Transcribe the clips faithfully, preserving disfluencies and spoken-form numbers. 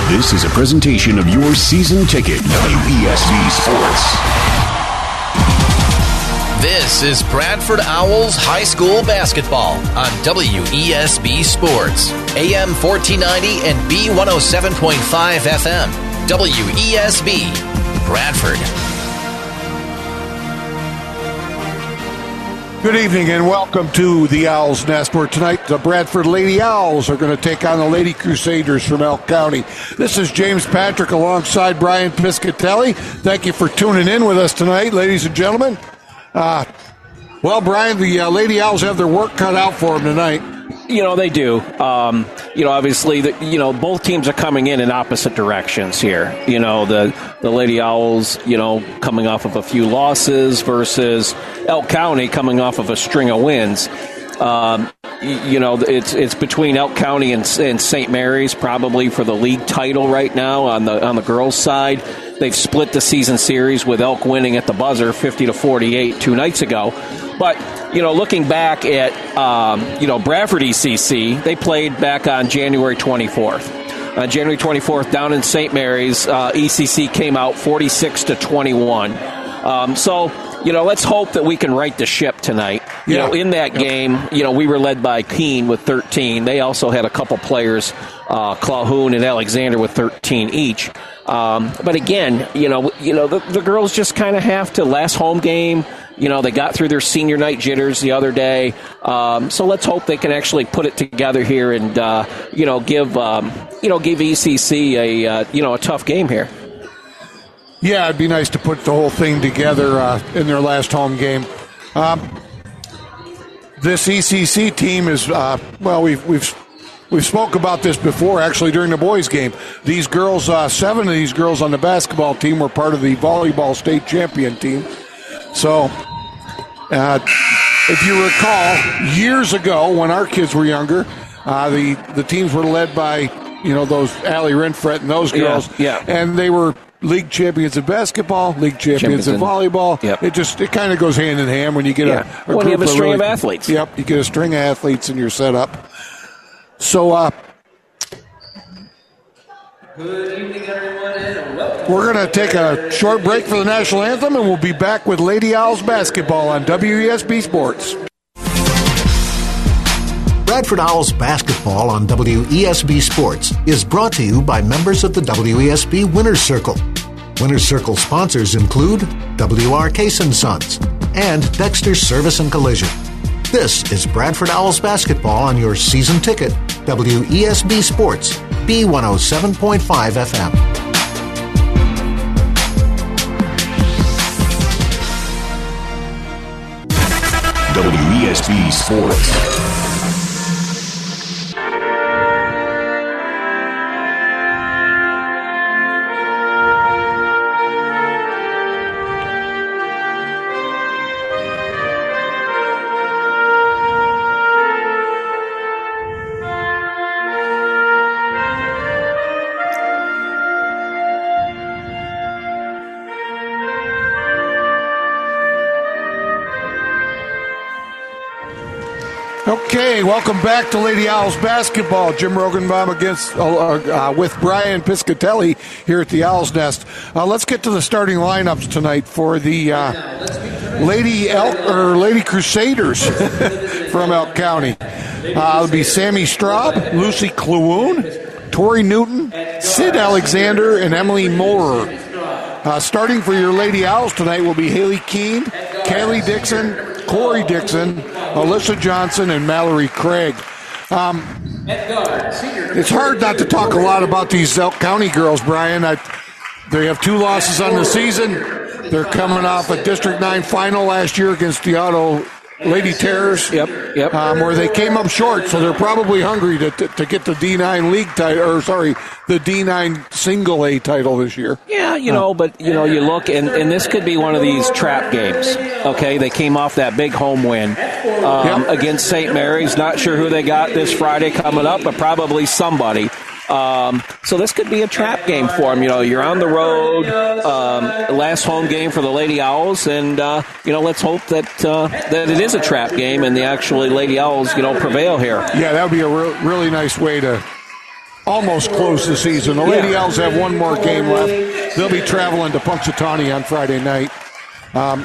This is a presentation of your season ticket, W E S B Sports. This is Bradford Owls High School Basketball on W E S B Sports, A M fourteen ninety and B one oh seven point five F M. W E S B, Bradford. Good evening and welcome to the Owl's Nest, where tonight the Bradford Lady Owls are going to take on the Lady Crusaders from Elk County. This is James Patrick alongside Brian Piscatelli. Thank you for tuning in with us tonight, ladies and gentlemen. Uh, well, Brian, the uh, Lady Owls have their work cut out for them tonight. You know, they do. Um, you know, obviously, the, you know, both teams are coming in in opposite directions here. You know, the, the Lady Owls, you know, coming off of a few losses versus Elk County coming off of a string of wins. Um, you know, it's it's between Elk County and, and Saint Mary's probably for the league title right now on the on the girls' side. They've split the season series with Elk winning at the buzzer fifty to forty-eight two nights ago. But, you know, looking back at, um, you know, Bradford E C C, they played back on January twenty-fourth. On January twenty-fourth, down in Saint Mary's, uh, E C C came out forty-six to twenty-one. Um, so, you know, let's hope that we can right the ship tonight. You yeah. know, in that yep. game, you know, we were led by Keene with thirteen. They also had a couple players, uh, Calhoun and Alexander with thirteen each. Um, but again, you know, you know, the, the girls just kind of have to last home game. You know, they got through their senior night jitters the other day. Um, so let's hope they can actually put it together here and, uh, you know, give, um, you know, give E C C a, uh, you know, a tough game here. Yeah, it'd be nice to put the whole thing together uh, in their last home game. Um, this E C C team is, uh, well, we've, we've, we've spoke about this before, actually, during the boys' game. These girls, uh, seven of these girls on the basketball team were part of the volleyball state champion team. So, uh, if you recall, years ago when our kids were younger, uh, the, the teams were led by, you know, those Allie Renfret and those girls. Yeah, yeah. And they were league champions in basketball, league champions, champions in volleyball. Yep. It just, it kind of goes hand in hand when you get yeah. a, a when you have a string of, really, of athletes. Yep, you get a string of athletes in your setup. So, uh, good evening, everyone, and welcome. We're going to take a short break for the national anthem, and we'll be back with Lady Owls basketball on W E S B Sports. Bradford Owls basketball on W E S B Sports is brought to you by members of the W E S B Winners Circle. Winners Circle sponsors include W R Case and Sons and Dexter Service and Collision. This is Bradford Owls basketball on your season ticket, W E S B Sports, B one oh seven point five F M. W E S B Sports. Okay, welcome back to Lady Owls basketball. Jim Rogenbaum against uh, uh, with Brian Piscatelli here at the Owls Nest. Uh, let's get to the starting lineups tonight for the uh, Lady Elk or Lady Crusaders from Elk County. Uh, it'll be Sammy Straub, Lucy Cluwoon, Tori Newton, Sid Alexander, and Emily Moore. Uh, starting for your Lady Owls tonight will be Haley Keene, Kaylee Dixon, Corey Dixon, Alyssa Johnson, and Mallory Craig. Um, it's hard not to talk a lot about these Elk County girls, Brian. I, they have two losses on the season. They're coming off a District nine final last year against the Auto Lady Terrors. Yep, yep. Um, where they came up short, so they're probably hungry to, to to get the D nine league title, or sorry, the D nine single A title this year. Yeah, you know, but you know, you look, and, and this could be one of these trap games. Okay, they came off that big home win um, yep. against Saint Mary's. Not sure who they got this Friday coming up, but probably somebody. Um, so this could be a trap game for them. You know, you're on the road, um, last home game for the Lady Owls, and uh, you know, let's hope that uh, that it is a trap game and the actually Lady Owls, you know, prevail here. Yeah, that would be a re- really nice way to almost closed the season. The Lady Owls have one more game left. They'll be traveling to Punxsutawney on Friday night. Um,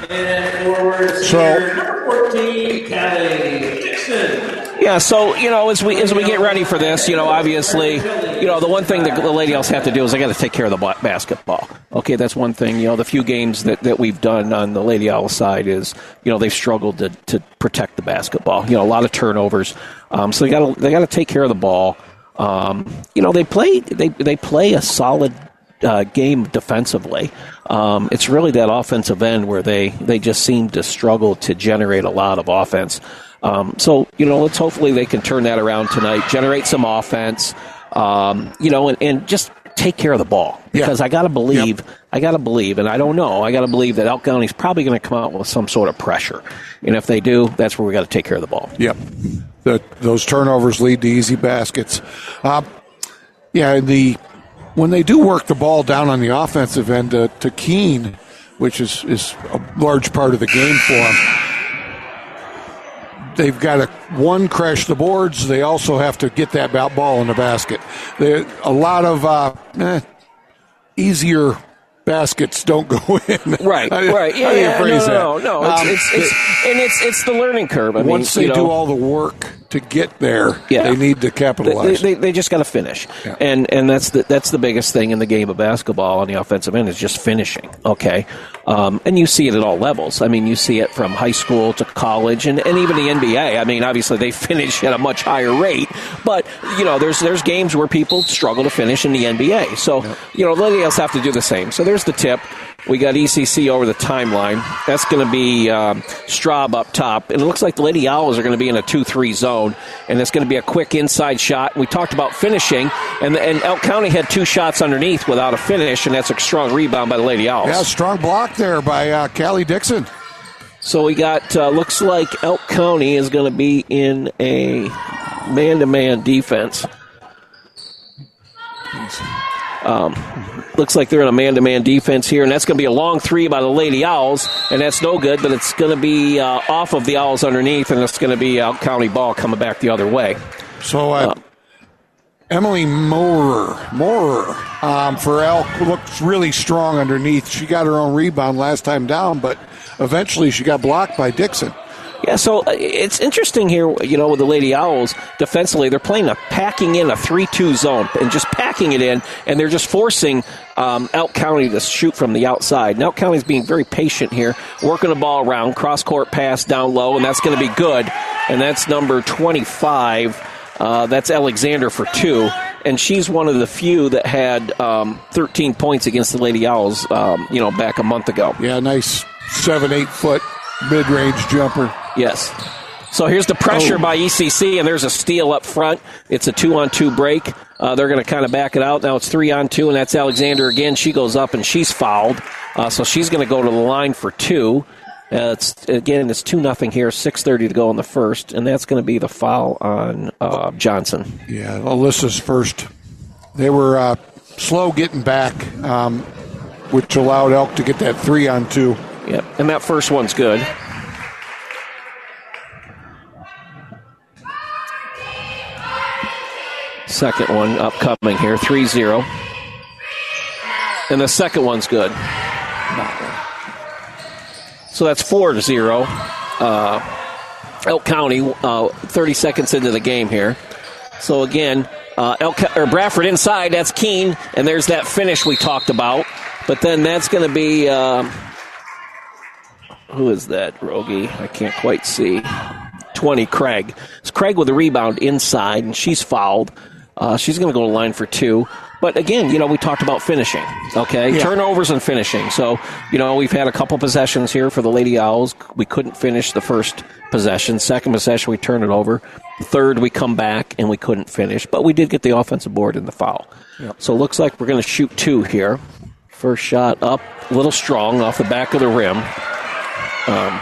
so, fourteen, Callie Dixon. Yeah, so, you know, as we as we get ready for this, you know, obviously, you know, the one thing that the Lady Owls have to do is they got to take care of the basketball. Okay, that's one thing. You know, the few games that, that we've done on the Lady Owls side is, you know, they've struggled to, to protect the basketball. You know, a lot of turnovers. Um, so they got to they got to take care of the ball. Um, you know, they play they they play a solid uh, game defensively. Um, it's really that offensive end where they, they just seem to struggle to generate a lot of offense. Um, so, you know, let's hopefully they can turn that around tonight, generate some offense, um, you know, and, and just take care of the ball. Because yeah. I got to believe, yep. I got to believe, and I don't know, I got to believe that Elk County's probably going to come out with some sort of pressure. And if they do, that's where we got to take care of the ball. Yep. The, those turnovers lead to easy baskets. Uh, yeah, the when they do work the ball down on the offensive end uh, to Keene, which is, is a large part of the game for them, they've got to, one, crash the boards. They also have to get that ball in the basket. They, a lot of uh, eh, easier baskets don't go in. Right, right. Yeah, yeah, no, no, no, no. It's, um, it's, it's, and it's it's the learning curve. I once mean, they you do know, all the work to get there, yeah. they need to capitalize. They, they, they just got to finish, yeah. and and that's the that's the biggest thing in the game of basketball on the offensive end is just finishing. Okay, um, and you see it at all levels. I mean, you see it from high school to college, and, and even the N B A. I mean, obviously they finish at a much higher rate, but you know, there's there's games where people struggle to finish in the N B A. So yeah. you know, the Lady Owls have to do the same. So there's the tip. We got E C C over the timeline. That's going to be um, Straub up top. And it looks like the Lady Owls are going to be in a two three zone. And it's going to be a quick inside shot. We talked about finishing. And, and Elk County had two shots underneath without a finish. And that's a strong rebound by the Lady Owls. Yeah, strong block there by uh, Callie Dixon. So we got, uh, looks like Elk County is going to be in a man-to-man defense. Um, looks like they're in a man-to-man defense here, and that's going to be a long three by the Lady Owls, and that's no good, but it's going to be uh, off of the Owls underneath, and it's going to be Elk County ball coming back the other way. So uh, uh, Emily Moorer, Moorer um, for Elk looks really strong underneath. She got her own rebound last time down, but eventually she got blocked by Dixon. Yeah, so uh, it's interesting here, you know, with the Lady Owls, defensively, they're playing a packing in a three two zone and just packing it in, and they're just forcing um, Elk County to shoot from the outside. And Elk County's being very patient here, working the ball around, cross-court pass down low, and that's going to be good. And that's number twenty-five. Uh, that's Alexander for two. And she's one of the few that had um, thirteen points against the Lady Owls, um, you know, back a month ago. Yeah, nice seven, eight-foot mid-range jumper. Yes. So here's the pressure oh. by E C C, and there's a steal up front. It's a two-on-two break. Uh, they're going to kind of back it out. Now it's three-on-two, and that's Alexander again. She goes up, and she's fouled. Uh, so she's going to go to the line for two. Uh, it's Again, it's two nothing here, six thirty to go in the first, and that's going to be the foul on uh, Johnson. Yeah, Alyssa's first. They were uh, slow getting back, um, which allowed Elk to get that three-on-two. Yep, and that first one's good. Second one upcoming here, three zero. And the second one's good. So that's four to zero. Uh, Elk County, uh, thirty seconds into the game here. So again, uh, Elk, or Bradford inside, that's Keene, and there's that finish we talked about. But then that's going to be, uh, who is that, Rogie? I can't quite see. twenty, Craig. It's Craig with a rebound inside, and she's fouled. Uh, she's going to go to line for two. But again, you know, we talked about finishing, okay? Yeah. Turnovers and finishing. So, you know, we've had a couple possessions here for the Lady Owls. We couldn't finish the first possession. Second possession, we turned it over. Third, we come back, and we couldn't finish. But we did get the offensive board in the foul. Yep. So it looks like we're going to shoot two here. First shot up, a little strong off the back of the rim. Um,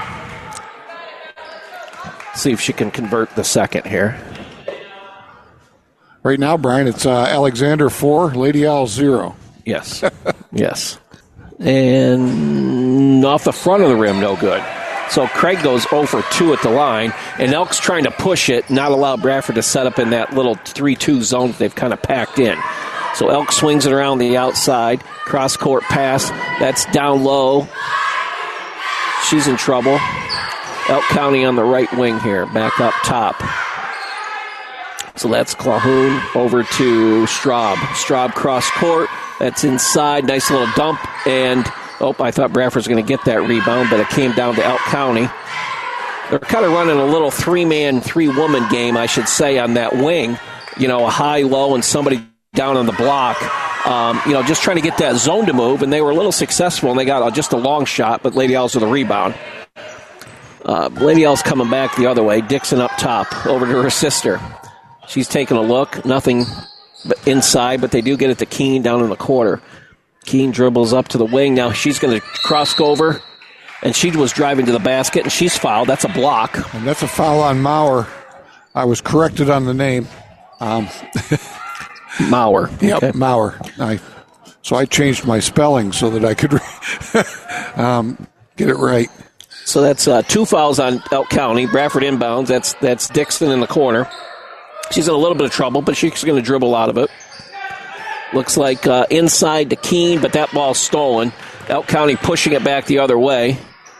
see if she can convert the second here. Right now, Brian, it's uh, Alexander four, Lady Owls zero. Yes, yes. And off the front of the rim, no good. So Craig goes oh for two at the line, and Elk's trying to push it, not allow Bradford to set up in that little three two zone that they've kind of packed in. So Elk swings it around the outside, cross-court pass. That's down low. She's in trouble. Elk County on the right wing here, back up top. So that's Calhoun over to Straub. Straub cross-court. That's inside. Nice little dump. And, oh, I thought Bradford was going to get that rebound, but it came down to Elk County. They're kind of running a little three-man, three-woman game, I should say, on that wing. You know, a high, low, and somebody down on the block. Um, you know, just trying to get that zone to move, and they were a little successful, and they got just a long shot, but Lady Owls with a rebound. Uh, Lady Owls coming back the other way. Dixon up top, over to her sister. She's taking a look. Nothing inside, but they do get it to Keene down in the corner. Keene dribbles up to the wing. Now she's going to cross over, and she was driving to the basket, and she's fouled. That's a block. And that's a foul on Maurer. I was corrected on the name. Um, Maurer. Yep, okay. Maurer. I, so I changed my spelling so that I could um, get it right. So that's uh, two fouls on Elk County. Bradford inbounds. That's that's Dixon in the corner. She's in a little bit of trouble, but she's going to dribble out of it. Looks like uh, inside to Keene, but that ball's stolen. Elk County pushing it back the other way.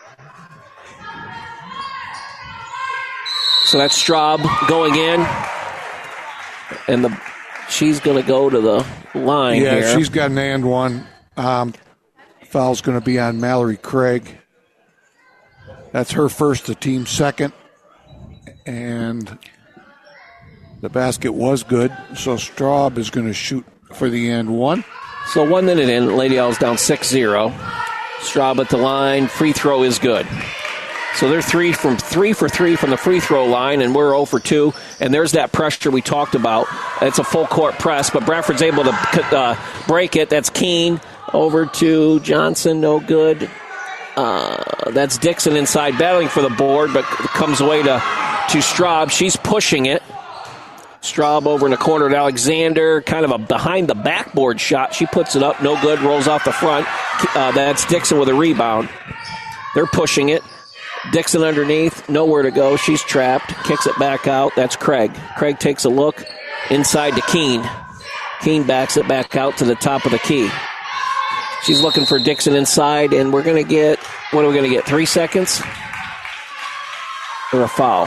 So that's Straub going in. And the she's going to go to the line yeah, here. Yeah, she's got an and one. Um, foul's going to be on Mallory Craig. That's her first, the team second. And the basket was good, so Straub is going to shoot for the and one. So one minute in, Lady Owls down six zero. Straub at the line. Free throw is good. So they're three from three for three from the free throw line, and we're oh for two. And there's that pressure we talked about. It's a full court press, but Bradford's able to uh, break it. That's Keene over to Johnson, no good. Uh, that's Dixon inside battling for the board, but comes away to, to Straub. She's pushing it. Straub over in the corner at Alexander, kind of a behind the backboard shot. She puts it up, no good, rolls off the front. Uh, that's Dixon with a rebound. They're pushing it. Dixon underneath, nowhere to go. She's trapped, kicks it back out. That's Craig. Craig takes a look inside to Keene. Keene backs it back out to the top of the key. She's looking for Dixon inside, and we're going to get, what are we going to get, three seconds? Or a foul?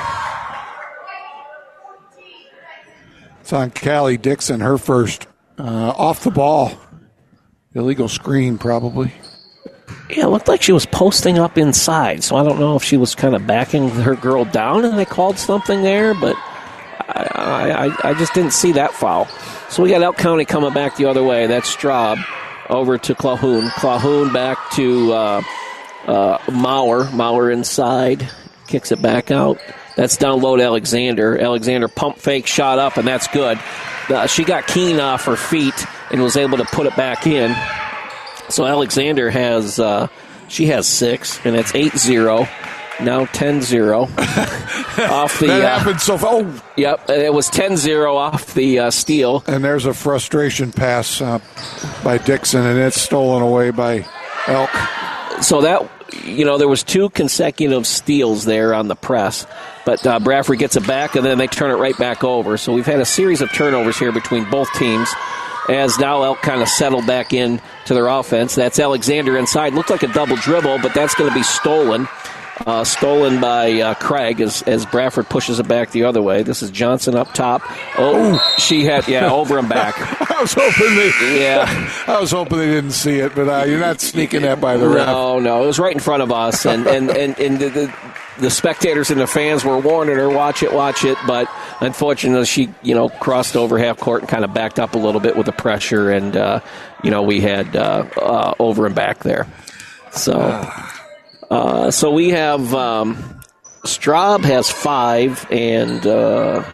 It's on Callie Dixon, her first. Uh, off the ball. Illegal screen, probably. Yeah, it looked like she was posting up inside, so I don't know if she was kind of backing her girl down and they called something there, but I, I, I just didn't see that foul. So we got Elk County coming back the other way. That's Straub over to Calhoun. Calhoun back to uh, uh, Maurer. Maurer inside, kicks it back out. That's down low to Alexander. Alexander pump fake, shot up, and that's good. Uh, she got Keene off her feet and was able to put it back in. So Alexander has, uh, she has six, and it's eight zero. Now ten zero. Off the, that uh, happened so far. Oh. Yep, it was ten zero off the uh, steal. And there's a frustration pass uh, by Dixon, and it's stolen away by Elk. So that, you know, there was two consecutive steals there on the press. But uh, Bradford gets it back, and then they turn it right back over. So we've had a series of turnovers here between both teams, as now Elk kind of settled back in to their offense. That's Alexander inside. Looked like a double dribble, but that's going to be stolen. Uh, stolen by uh, Craig as, as Bradford pushes it back the other way. This is Johnson up top. Oh, Ooh. she had, yeah, over and back. I was hoping they, yeah. I was hoping they didn't see it, but uh, you're not sneaking that by the ref. No, no, it was right in front of us, and and and, and the, the the spectators and the fans were warning her, watch it, watch it, but unfortunately she, you know, crossed over half court and kind of backed up a little bit with the pressure, and uh, you know, we had uh, uh, over and back there. So. Uh, so we have um, Straub has five, and uh,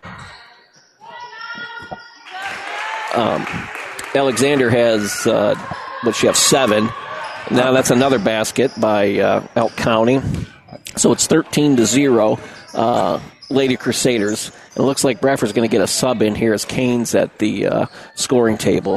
um, Alexander has, uh, what, she have seven. Now that's another basket by uh, Elk County. So it's thirteen to zero, uh, Lady Crusaders. It looks like Bradford's going to get a sub in here as Kane's at the uh, scoring table.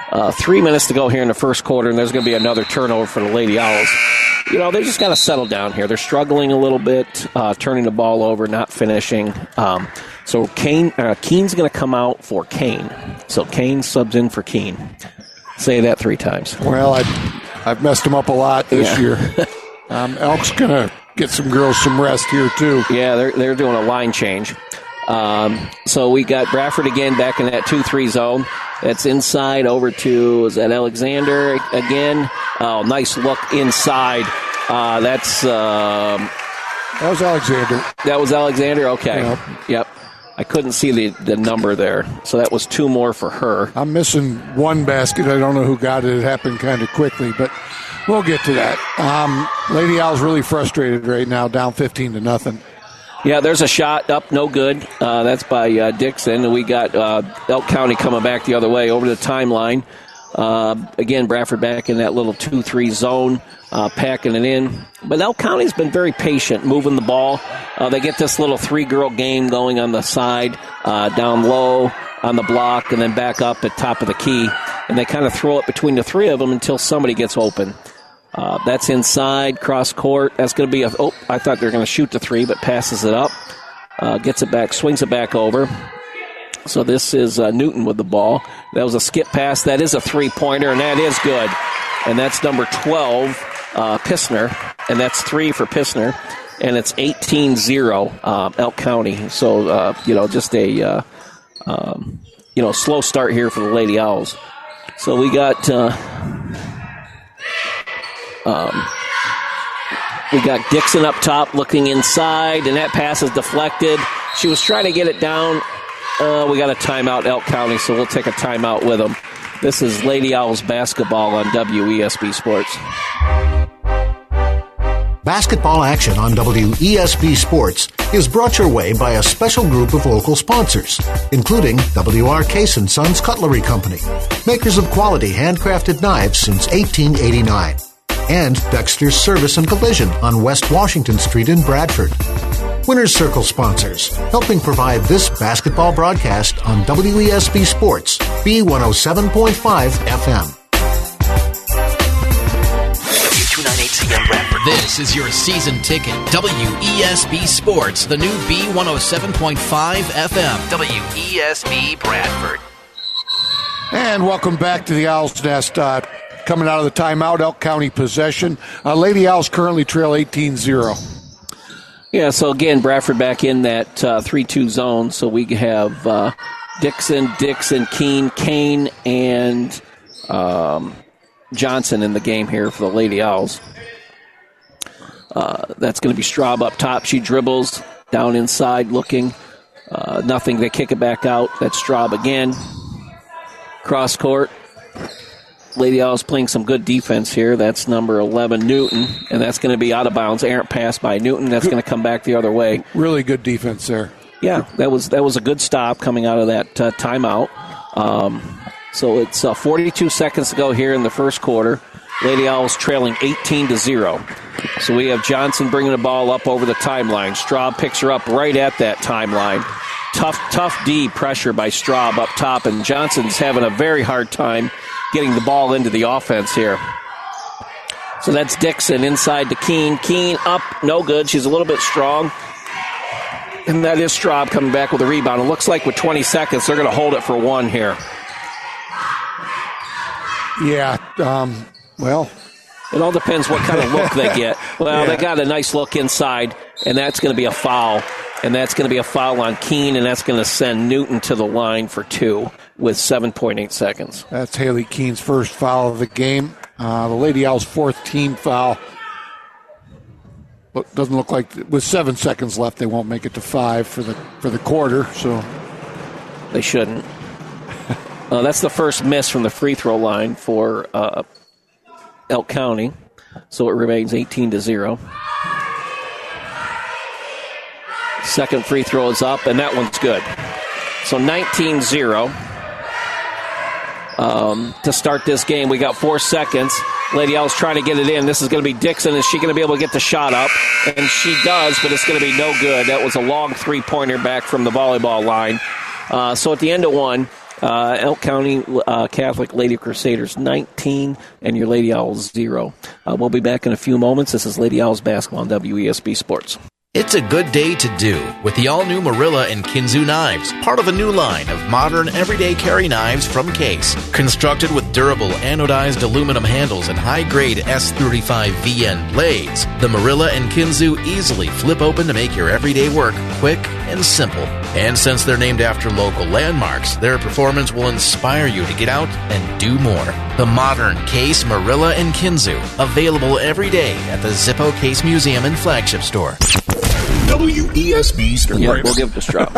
Uh, three minutes to go here in the first quarter, and there's going to be another turnover for the Lady Owls. You know, they just got to settle down here. They're struggling a little bit, uh, turning the ball over, not finishing. Um, so Kane, uh, Keene's going to come out for Kane. So Kane subs in for Keene. Say that three times. Well, I, I've messed them up a lot this yeah. year. um, Elk's going to get some girls some rest here, too. Yeah, they're, they're doing a line change. Um, so we got Bradford again back in that two three zone. That's inside over to, is that Alexander again? Oh, nice look inside. Uh, that's... Um, that was Alexander. That was Alexander? Okay. Yep. yep. I couldn't see the, the number there. So that was two more for her. I'm missing one basket. I don't know who got it. It happened kind of quickly, but we'll get to that. Um, Lady Owl's really frustrated right now, down fifteen to nothing. Yeah, there's a shot up, no good. Uh, that's by uh, Dixon. And we got uh, Elk County coming back the other way over the timeline. Uh, again, Bradford back in that little two three zone, uh, packing it in. But Elk County's been very patient, moving the ball. Uh, they get this little three-girl game going on the side, uh, down low on the block, and then back up at top of the key. And they kind of throw it between the three of them until somebody gets open. Uh, that's inside, cross court. That's going to be a, oh, I thought they were going to shoot the three, but passes it up. Uh, gets it back, swings it back over. So this is uh, Newton with the ball. That was a skip pass. That is a three-pointer, and that is good. And that's number twelve, uh, Pissner. And that's three for Pissner. And it's eighteen zero, uh, Elk County. So, uh, you know, just a, uh, um, you know, slow start here for the Lady Owls. So we got... Uh, Um, we got Dixon up top looking inside, and that pass is deflected. She was trying to get it down. Uh, we got a timeout, Elk County, so we'll take a timeout with them. This is Lady Owls basketball on W E S B Sports. Basketball action on W E S B Sports is brought your way by a special group of local sponsors, including W R Case and Sons Cutlery Company, makers of quality handcrafted knives since eighteen eighty-nine. And Dexter's Service and Collision on West Washington Street in Bradford. Winner's Circle sponsors, helping provide this basketball broadcast on W E S B Sports, B one oh seven point five F M. W two ninety-eight C M Bradford. This is your season ticket. W E S B Sports, the new B one oh seven point five F M. W E S B Bradford. And welcome back to the Owl's Nest. Uh, Coming out of the timeout, Elk County possession. Uh, Lady Owls currently trail eighteen zero. Yeah, so again, Bradford back in that uh, three two zone. So we have uh, Dixon, Dixon, Keene, Kane, and um, Johnson in the game here for the Lady Owls. Uh, that's going to be Straub up top. She dribbles down inside looking. Uh, nothing. They kick it back out. That's Straub again. Cross court. Lady Owls playing some good defense here. That's number eleven, Newton, and that's going to be out of bounds. Errant pass by Newton. That's going to come back the other way. Really good defense there. Yeah, that was that was a good stop coming out of that uh, timeout. Um, so it's uh, forty-two seconds to go here in the first quarter. Lady Owls trailing eighteen to zero. So we have Johnson bringing the ball up over the timeline. Straub picks her up right at that timeline. Tough, tough D pressure by Straub up top, and Johnson's having a very hard time getting the ball into the offense here. So that's Dixon inside to Keene. Keene up, no good. She's a little bit strong. And that is Straub coming back with a rebound. It looks like with twenty seconds, they're going to hold it for one here. Yeah, um, well. It all depends what kind of look they get. Well, yeah. They got a nice look inside, and that's going to be a foul. And that's going to be a foul on Keene, and that's going to send Newton to the line for two with seven point eight seconds. That's Haley Keene's first foul of the game. Uh, the Lady Owls' fourth team foul. But doesn't look like, with seven seconds left, they won't make it to five for the for the quarter. So they shouldn't. uh, that's the first miss from the free throw line for uh, Elk County. So it remains eighteen to zero. Second free throw is up, and that one's good. So nineteen zero. Um, to start this game, we got four seconds. Lady Owls trying to get it in. This is going to be Dixon. Is she going to be able to get the shot up? And she does, but it's going to be no good. That was a long three-pointer back from the volleyball line. Uh, so at the end of one, Uh, Elk County uh, Catholic Lady Crusaders nineteen, and your Lady Owls zero. Uh, we'll be back in a few moments. This is Lady Owls basketball on W E S B Sports. It's a good day to do with the all-new Marilla and Kinzu knives, part of a new line of modern everyday carry knives from Case. Constructed with durable anodized aluminum handles and high-grade S thirty-five V N blades, the Marilla and Kinzu easily flip open to make your everyday work quick and simple. And since they're named after local landmarks, their performance will inspire you to get out and do more. The modern Case Marilla and Kinzu, available every day at the Zippo Case Museum and Flagship Store. W E S B Sports. Yeah, we'll give it a strap.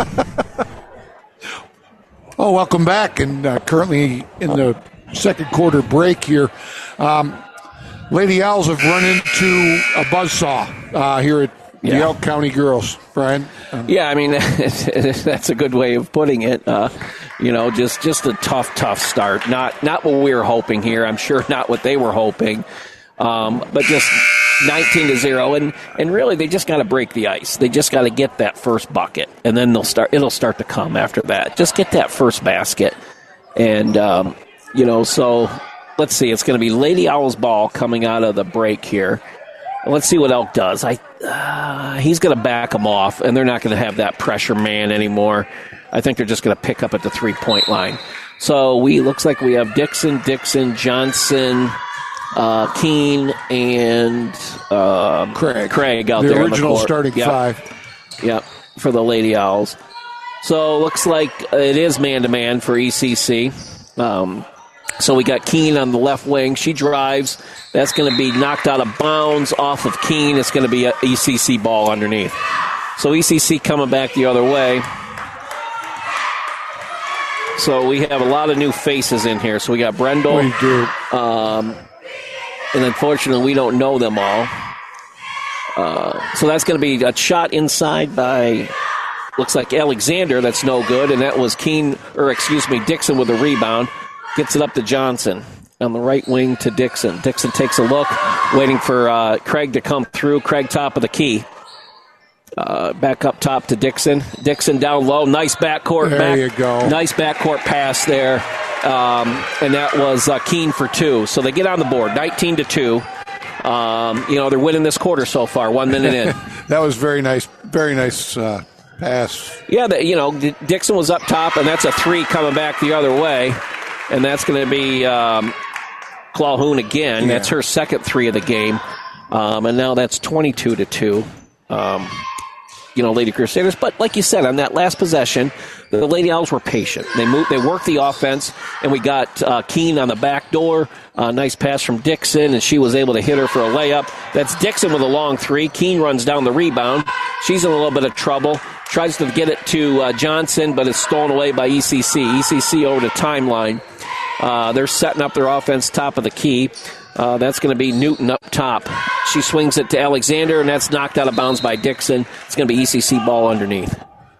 Oh, welcome back, and uh, currently in the second quarter break here. Um, Lady Owls have run into a buzzsaw uh, here at the Yeah. Elk County Girls, Brian. Um, Yeah, I mean, that's a good way of putting it. Uh, you know, just, just a tough, tough start. Not not what we were hoping here. I'm sure not what they were hoping. Um, but just nineteen to zero, and, and really they just got to break the ice. They just got to get that first bucket, and then they'll start. It'll start to come after that. Just get that first basket, and um, you know. So let's see. It's going to be Lady Owls ball coming out of the break here. Let's see what Elk does. I uh, he's going to back them off, and they're not going to have that pressure man anymore. I think they're just going to pick up at the three point line. So we looks like we have Dixon, Dixon, Johnson. Uh, Keene and uh, Craig. Craig out the there. original on the court. starting Yep. five. Yep, for the Lady Owls. So looks like it is man-to-man for E C C. Um, so we got Keene on the left wing. She drives. That's going to be knocked out of bounds off of Keene. It's going to be an E C C ball underneath. So E C C coming back the other way. So we have a lot of new faces in here. So we got Brendel. We do. Um, and unfortunately, we don't know them all. Uh, so that's going to be a shot inside by, looks like Alexander. That's no good. And that was Keene, or excuse me, Dixon with a rebound. Gets it up to Johnson on the right wing to Dixon. Dixon takes a look, waiting for uh, Craig to come through. Craig top of the key. Uh, back up top to Dixon. Dixon down low. Nice backcourt. There back, you go. Nice backcourt pass there. Um, and that was uh, Keene for two. So they get on the board, nineteen to two. Um, you know, they're winning this quarter so far, one minute in. That was very nice, very nice uh, pass. Yeah, the, you know, D- Dixon was up top, and that's a three coming back the other way. And that's going to be um, Clawhoon again. Yeah. That's her second three of the game. Um, and now that's twenty-two to two. Um, you know, Lady Crusaders. But like you said, on that last possession, the Lady Owls were patient. They moved, they worked the offense, and we got uh, Keene on the back door. Uh, nice pass from Dixon, and she was able to hit her for a layup. That's Dixon with a long three. Keene runs down the rebound. She's in a little bit of trouble. Tries to get it to uh, Johnson, but it's stolen away by E C C. E C C over the timeline. Uh, they're setting up their offense top of the key. Uh, that's going to be Newton up top. She swings it to Alexander, and that's knocked out of bounds by Dixon. It's going to be E C C ball underneath.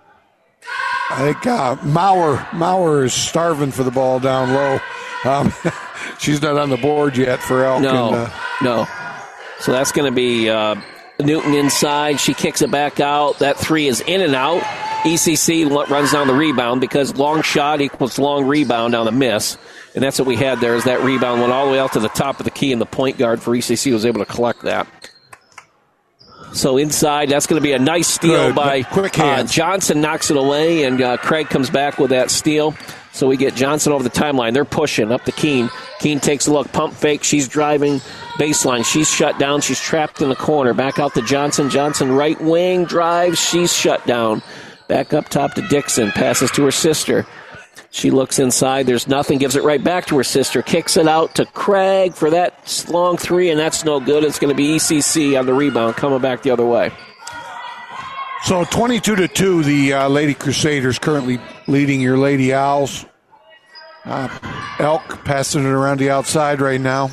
I think uh, Maurer, Maurer is starving for the ball down low. Um, she's not on the board yet for Elk. No, and, uh, no. So that's going to be uh, Newton inside. She kicks it back out. That three is in and out. E C C runs down the rebound because long shot equals long rebound on the miss. And that's what we had there is that rebound went all the way out to the top of the key, and the point guard for E C C was able to collect that. So inside, that's going to be a nice steal Good. by Quick uh, hands. Johnson, knocks it away, and uh, Craig comes back with that steal. So we get Johnson over the timeline. They're pushing up to Keene. Keene takes a look, pump fake. She's driving baseline. She's shut down. She's trapped in the corner. Back out to Johnson. Johnson right wing drives. She's shut down. Back up top to Dixon. Passes to her sister. She looks inside. There's nothing. Gives it right back to her sister. Kicks it out to Craig for that long three, and that's no good. It's going to be E C C on the rebound, coming back the other way. So twenty-two to two, the uh, Lady Crusaders currently leading your Lady Owls. Uh, Elk passing it around the outside right now.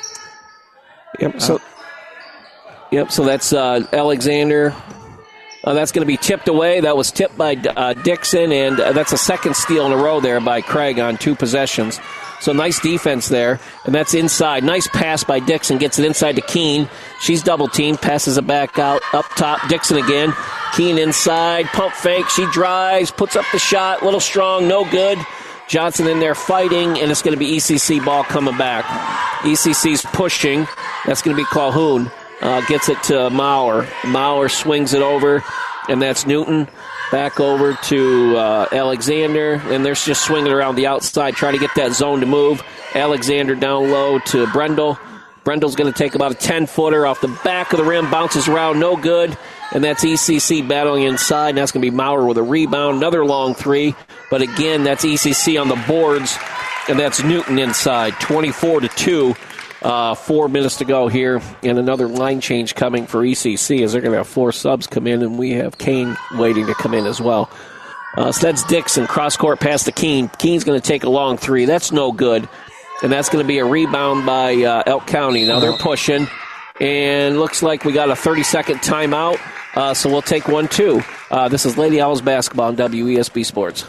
Yep. So, yep. So that's uh, Alexander. Uh, that's going to be tipped away. That was tipped by uh, Dixon, and uh, that's a second steal in a row there by Craig on two possessions. So nice defense there, and that's inside. Nice pass by Dixon. Gets it inside to Keene. She's double-teamed, passes it back out, up top. Dixon again. Keene inside, pump fake. She drives, puts up the shot. Little strong, no good. Johnson in there fighting, and it's going to be E C C ball coming back. E C C's pushing. That's going to be Calhoun. Uh, gets it to Maurer. Maurer swings it over, and that's Newton. Back over to uh, Alexander, and they're just swinging around the outside, trying to get that zone to move. Alexander down low to Brendel. Brendel's going to take about a ten-footer off the back of the rim, bounces around, no good. And that's E C C battling inside, and that's going to be Maurer with a rebound. Another long three, but again, that's E C C on the boards, and that's Newton inside, twenty-four to two. Uh, four minutes to go here, and another line change coming for E C C as they're going to have four subs come in, and we have Kane waiting to come in as well. Uh, so that's Dixon, cross-court pass to Keene. Keene's going to take a long three. That's no good, and that's going to be a rebound by uh, Elk County. Now they're pushing, and looks like we got a thirty-second timeout, uh, so we'll take one, too. Uh, this is Lady Owls basketball on W E S B Sports.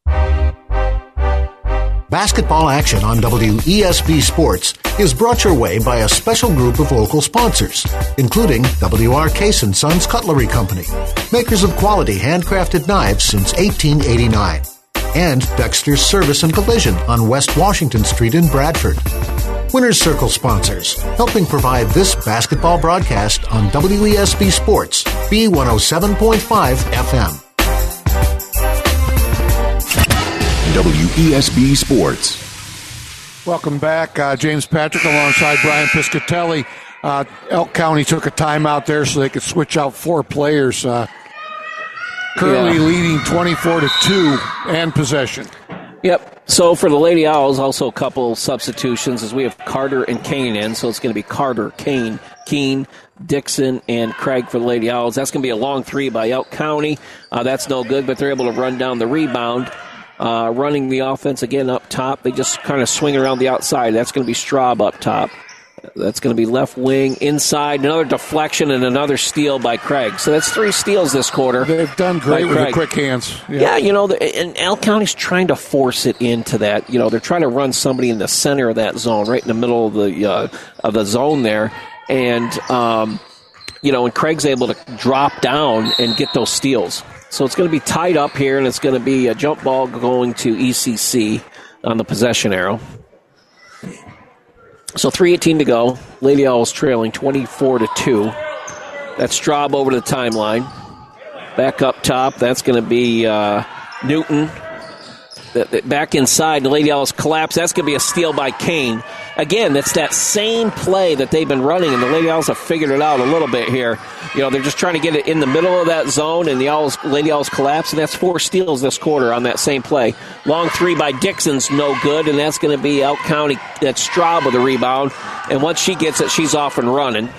Basketball action on W E S B Sports is brought your way by a special group of local sponsors, including W R Case and Sons Cutlery Company, makers of quality handcrafted knives since eighteen eighty-nine, and Dexter's Service and Collision on West Washington Street in Bradford. Winner's Circle sponsors, helping provide this basketball broadcast on W E S B Sports, B one oh seven point five F M. W E S B Sports. Welcome back. Uh, James Patrick alongside Brian Piscatelli. Uh, Elk County took a timeout there so they could switch out four players. Uh, currently yeah. leading twenty-four to two and possession. Yep. So for the Lady Owls, also a couple substitutions as we have Carter and Kane in. So it's going to be Carter, Kane, Keene, Dixon, and Craig for the Lady Owls. That's going to be a long three by Elk County. Uh, that's no good, but they're able to run down the rebound. Uh, running the offense again up top. They just kind of swing around the outside. That's going to be Straub up top. That's going to be left wing inside. Another deflection and another steal by Craig. So that's three steals this quarter. They've done great with the quick hands. Yeah, yeah you know, the, and Elk County's trying to force it into that. You know, they're trying to run somebody in the center of that zone, right in the middle of the uh, of the zone there. And, um, you know, and Craig's able to drop down and get those steals. So it's going to be tied up here, and it's going to be a jump ball going to E C C on the possession arrow. So three eighteen to go. Lady Owls trailing twenty-four to two. That's Straub over to the timeline. Back up top, that's going to be uh, Newton. Back inside, the Lady Owls collapse. That's going to be a steal by Kane. Again, that's that same play that they've been running, and the Lady Owls have figured it out a little bit here. You know, they're just trying to get it in the middle of that zone, and the Owls, Lady Owls collapse, and that's four steals this quarter on that same play. Long three by Dixon's no good, and that's going to be Elk County. That's Straub with the rebound, and once she gets it, she's off and running.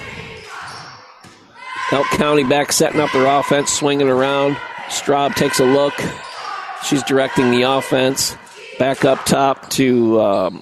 Elk County back setting up their offense, swinging around. Straub takes a look. She's directing the offense. Back up top to... Um,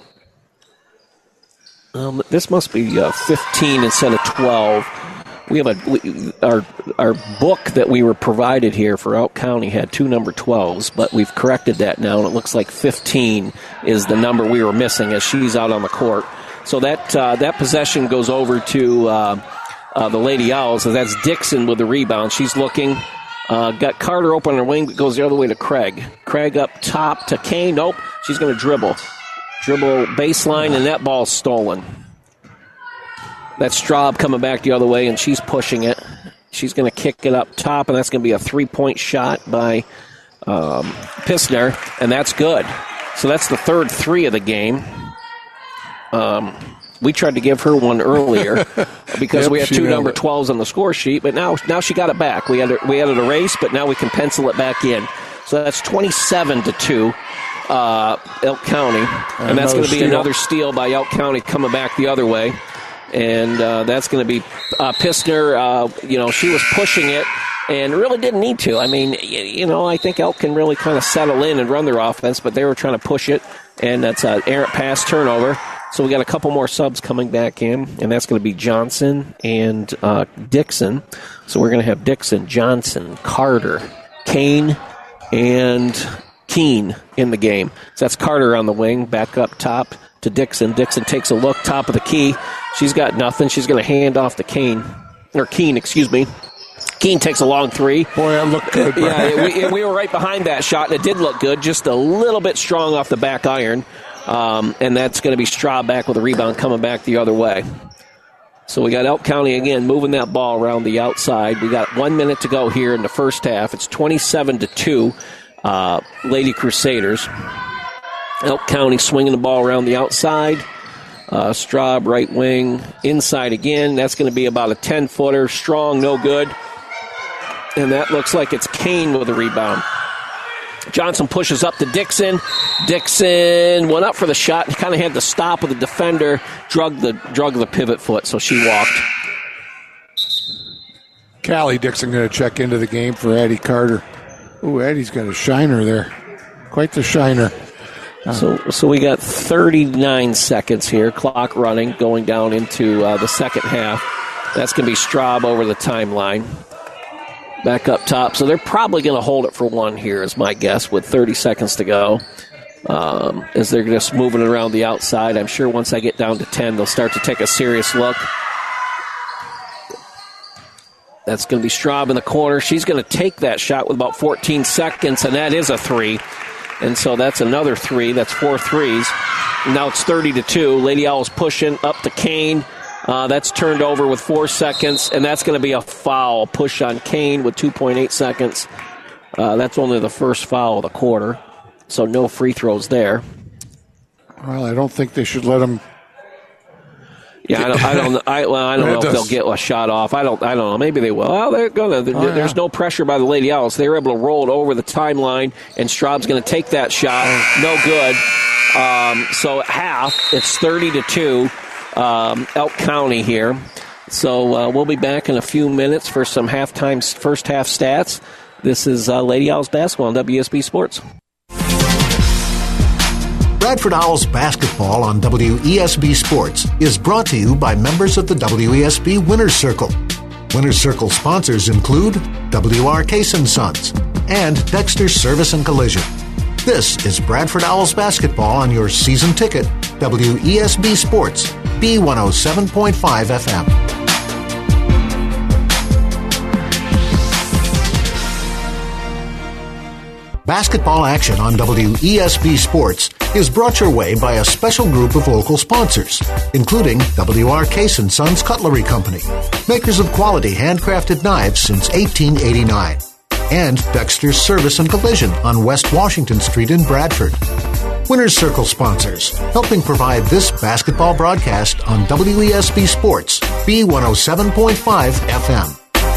Um, this must be uh, fifteen instead of twelve. We have a we, our our book that we were provided here for Elk County had two number twelves, but we've corrected that now, and it looks like fifteen is the number we were missing as she's out on the court. So that uh, that possession goes over to uh, uh, the Lady Owls, and that's Dixon with the rebound. She's looking. Uh, got Carter open on her wing, but goes the other way to Craig. Craig up top to Kane. Nope, she's going to dribble. Dribble baseline, and that ball's stolen. That's Straub coming back the other way, and she's pushing it. She's going to kick it up top, and that's going to be a three-point shot by um, Pissner, and that's good. So that's the third three of the game. Um, we tried to give her one earlier because yep, we have two number it. twelves on the score sheet, but now now she got it back. We had it, we had it erased, but now we can pencil it back in. So that's twenty-seven to two. Uh, Elk County, and, and that's going to be steal. Another steal by Elk County coming back the other way, and uh, that's going to be uh, Pissner. Uh, you know, she was pushing it and really didn't need to. I mean, you know, I think Elk can really kind of settle in and run their offense, but they were trying to push it, and that's an errant pass turnover. So we got a couple more subs coming back in, and that's going to be Johnson and uh, Dixon. So we're going to have Dixon, Johnson, Carter, Kane, and Keene in the game. So that's Carter on the wing, back up top to Dixon. Dixon takes a look, top of the key. She's got nothing. She's going to hand off to Kane, or Keene, excuse me. Keene takes a long three. Boy, that looked good. yeah, we, we were right behind that shot, and it did look good, just a little bit strong off the back iron. Um, and that's going to be Straub back with a rebound coming back the other way. So we got Elk County again moving that ball around the outside. We got one minute to go here in the first half. It's twenty-seven to two, uh, Lady Crusaders. Elk County swinging the ball around the outside. Uh, Straub right wing, inside again. That's going to be about a ten-footer. Strong, no good. And that looks like it's Kane with a rebound. Johnson pushes up to Dixon. Dixon went up for the shot. He kind of had to stop with the defender, drug the drug the pivot foot, so she walked. Callie Dixon going to check into the game for Addie Carter. Ooh, Addie's got a shiner there. Quite the shiner. Uh, so so we got thirty-nine seconds here, clock running, going down into uh, the second half. That's going to be Straub over the timeline. Back up top. So they're probably going to hold it for one here, is my guess, with thirty seconds to go. Um, as they're just moving it around the outside. I'm sure once I get down to ten, they'll start to take a serious look. That's going to be Straub in the corner. She's going to take that shot with about fourteen seconds, and that is a three. And so that's another three. That's four threes. Now it's thirty to two. Lady Owls pushing up to Kane. Uh, that's turned over with four seconds, and that's going to be a foul. Push on Kane with two point eight seconds. Uh, that's only the first foul of the quarter, so no free throws there. Well, I don't think they should let them. Yeah, I don't. I don't. I, well, I don't know if they'll get a shot off. I don't. I don't know. Maybe they will. Well, they're gonna. They're, oh, there's yeah. no pressure by the Lady Owls. They were able to roll it over the timeline, and Straub's going to take that shot. No good. Um, so at half, it's thirty to two. Um, Elk County here. So uh, we'll be back in a few minutes for some halftime first half stats. This is uh, Lady Owls basketball on W E S B Sports. Bradford Owls basketball on W E S B Sports is brought to you by members of the W E S B Winners Circle. Winners Circle sponsors include W R Case and Sons and Dexter's Service and Collision. This is Bradford Owls basketball on your season ticket, W E S B Sports, B one oh seven point five F M. Basketball action on W E S B Sports is brought your way by a special group of local sponsors, including W R Case and Sons Cutlery Company, makers of quality handcrafted knives since eighteen eighty-nine, and Dexter's Service and Collision on West Washington Street in Bradford. Winners Circle sponsors, helping provide this basketball broadcast on W E S B Sports, B one oh seven point five F M.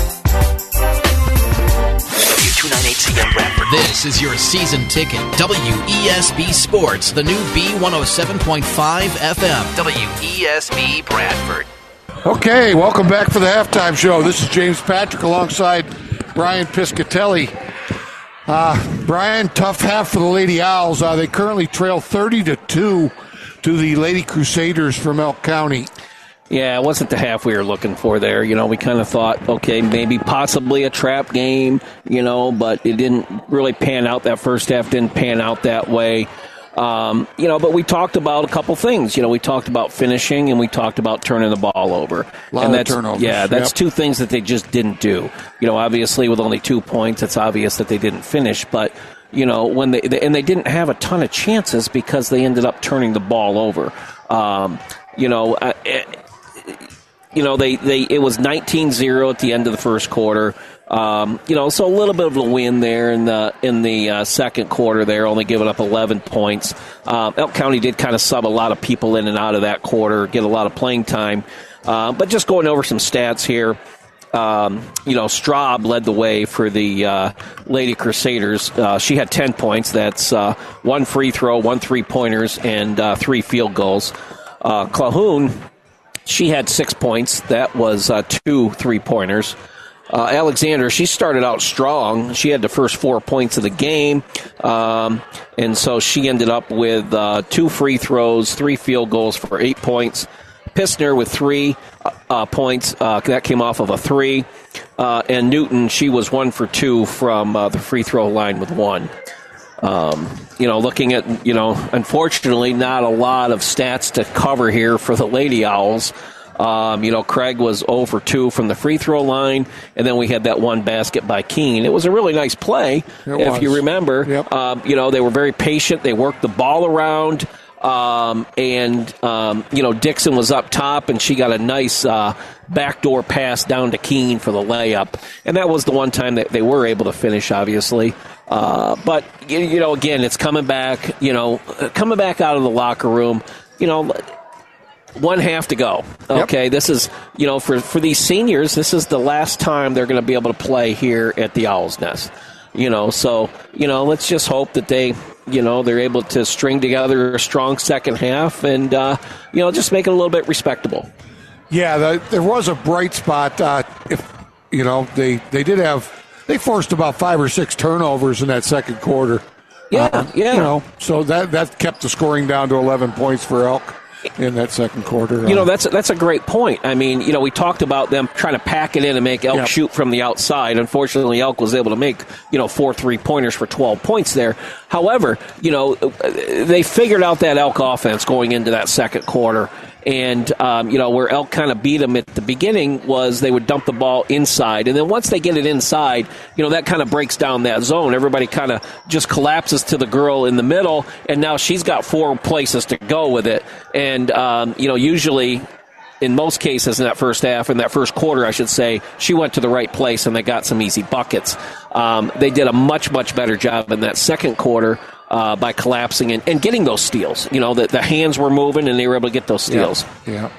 two ninety-eight C M Bradford. This is your season ticket. W E S B Sports, the new B one oh seven point five F M. W E S B Bradford. Okay, welcome back for the halftime show. This is James Patrick alongside Brian Piscatelli. Uh, Brian, tough half for the Lady Owls. Uh, they currently trail thirty to two to the Lady Crusaders from Elk County. Yeah, it wasn't the half we were looking for there. You know, we kind of thought, okay, maybe possibly a trap game, you know, but it didn't really pan out. That first half didn't pan out that way. Um, you know, but we talked about a couple things. You know, we talked about finishing and we talked about turning the ball over. A lot and of that's, turnovers. Yeah, that's yep. two things that they just didn't do. You know, obviously with only two points, it's obvious that they didn't finish. But, you know, when they, they and they didn't have a ton of chances because they ended up turning the ball over. Um, you know, uh, it, you know, they, they it was nineteen zero at the end of the first quarter. Um, you know, so a little bit of a win there in the in the uh, second quarter there, only giving up eleven points. Um, Elk County did kind of sub a lot of people in and out of that quarter, get a lot of playing time. Uh, but just going over some stats here, um, you know, Straub led the way for the uh, Lady Crusaders. Uh, she had ten points. That's uh, one free throw, one three-pointers, and uh, three field goals. Uh, Calhoun, she had six points. That was uh, two three-pointers. Uh, Alexander, she started out strong. She had the first four points of the game, um, and so she ended up with uh, two free throws, three field goals for eight points. Pistner with three uh, points. Uh, that came off of a three. Uh, and Newton, she was one for two from uh, the free throw line with one. Um, you know, looking at, you know, unfortunately, not a lot of stats to cover here for the Lady Owls. Um, you know, Craig was zero for two from the free throw line, and then we had that one basket by Keene. It was a really nice play, it if was. you remember. Yep. Um, you know, they were very patient. They worked the ball around. Um, and, um, you know, Dixon was up top, and she got a nice uh, backdoor pass down to Keene for the layup. And that was the one time that they were able to finish, obviously. Uh, but, you, you know, again, it's coming back, you know, coming back out of the locker room, you know, one half to go. Okay, yep. This is, you know, for, for these seniors, this is the last time they're going to be able to play here at the Owl's Nest. You know, so, you know, let's just hope that they, you know, they're able to string together a strong second half and, uh, you know, just make it a little bit respectable. Yeah, the, there was a bright spot. Uh, if, you know, they, they did have, they forced about five or six turnovers in that second quarter. Yeah, uh, yeah. You know, so that, that kept the scoring down to eleven points for Elk in that second quarter. You know, that's that's a great point. I mean, you know, we talked about them trying to pack it in and make Elk yep. shoot from the outside. Unfortunately, Elk was able to make, you know, four three-pointers for twelve points there. However, you know, they figured out that Elk offense going into that second quarter. And, um, you know, where Elk kind of beat them at the beginning was they would dump the ball inside. And then once they get it inside, you know, that kind of breaks down that zone. Everybody kind of just collapses to the girl in the middle, and now she's got four places to go with it. And, um, you know, usually in most cases in that first half, in that first quarter, I should say, she went to the right place and they got some easy buckets. Um, they did a much, much better job in that second quarter. Uh, by collapsing and, and getting those steals. You know, the, the hands were moving and they were able to get those steals. Yeah. yeah.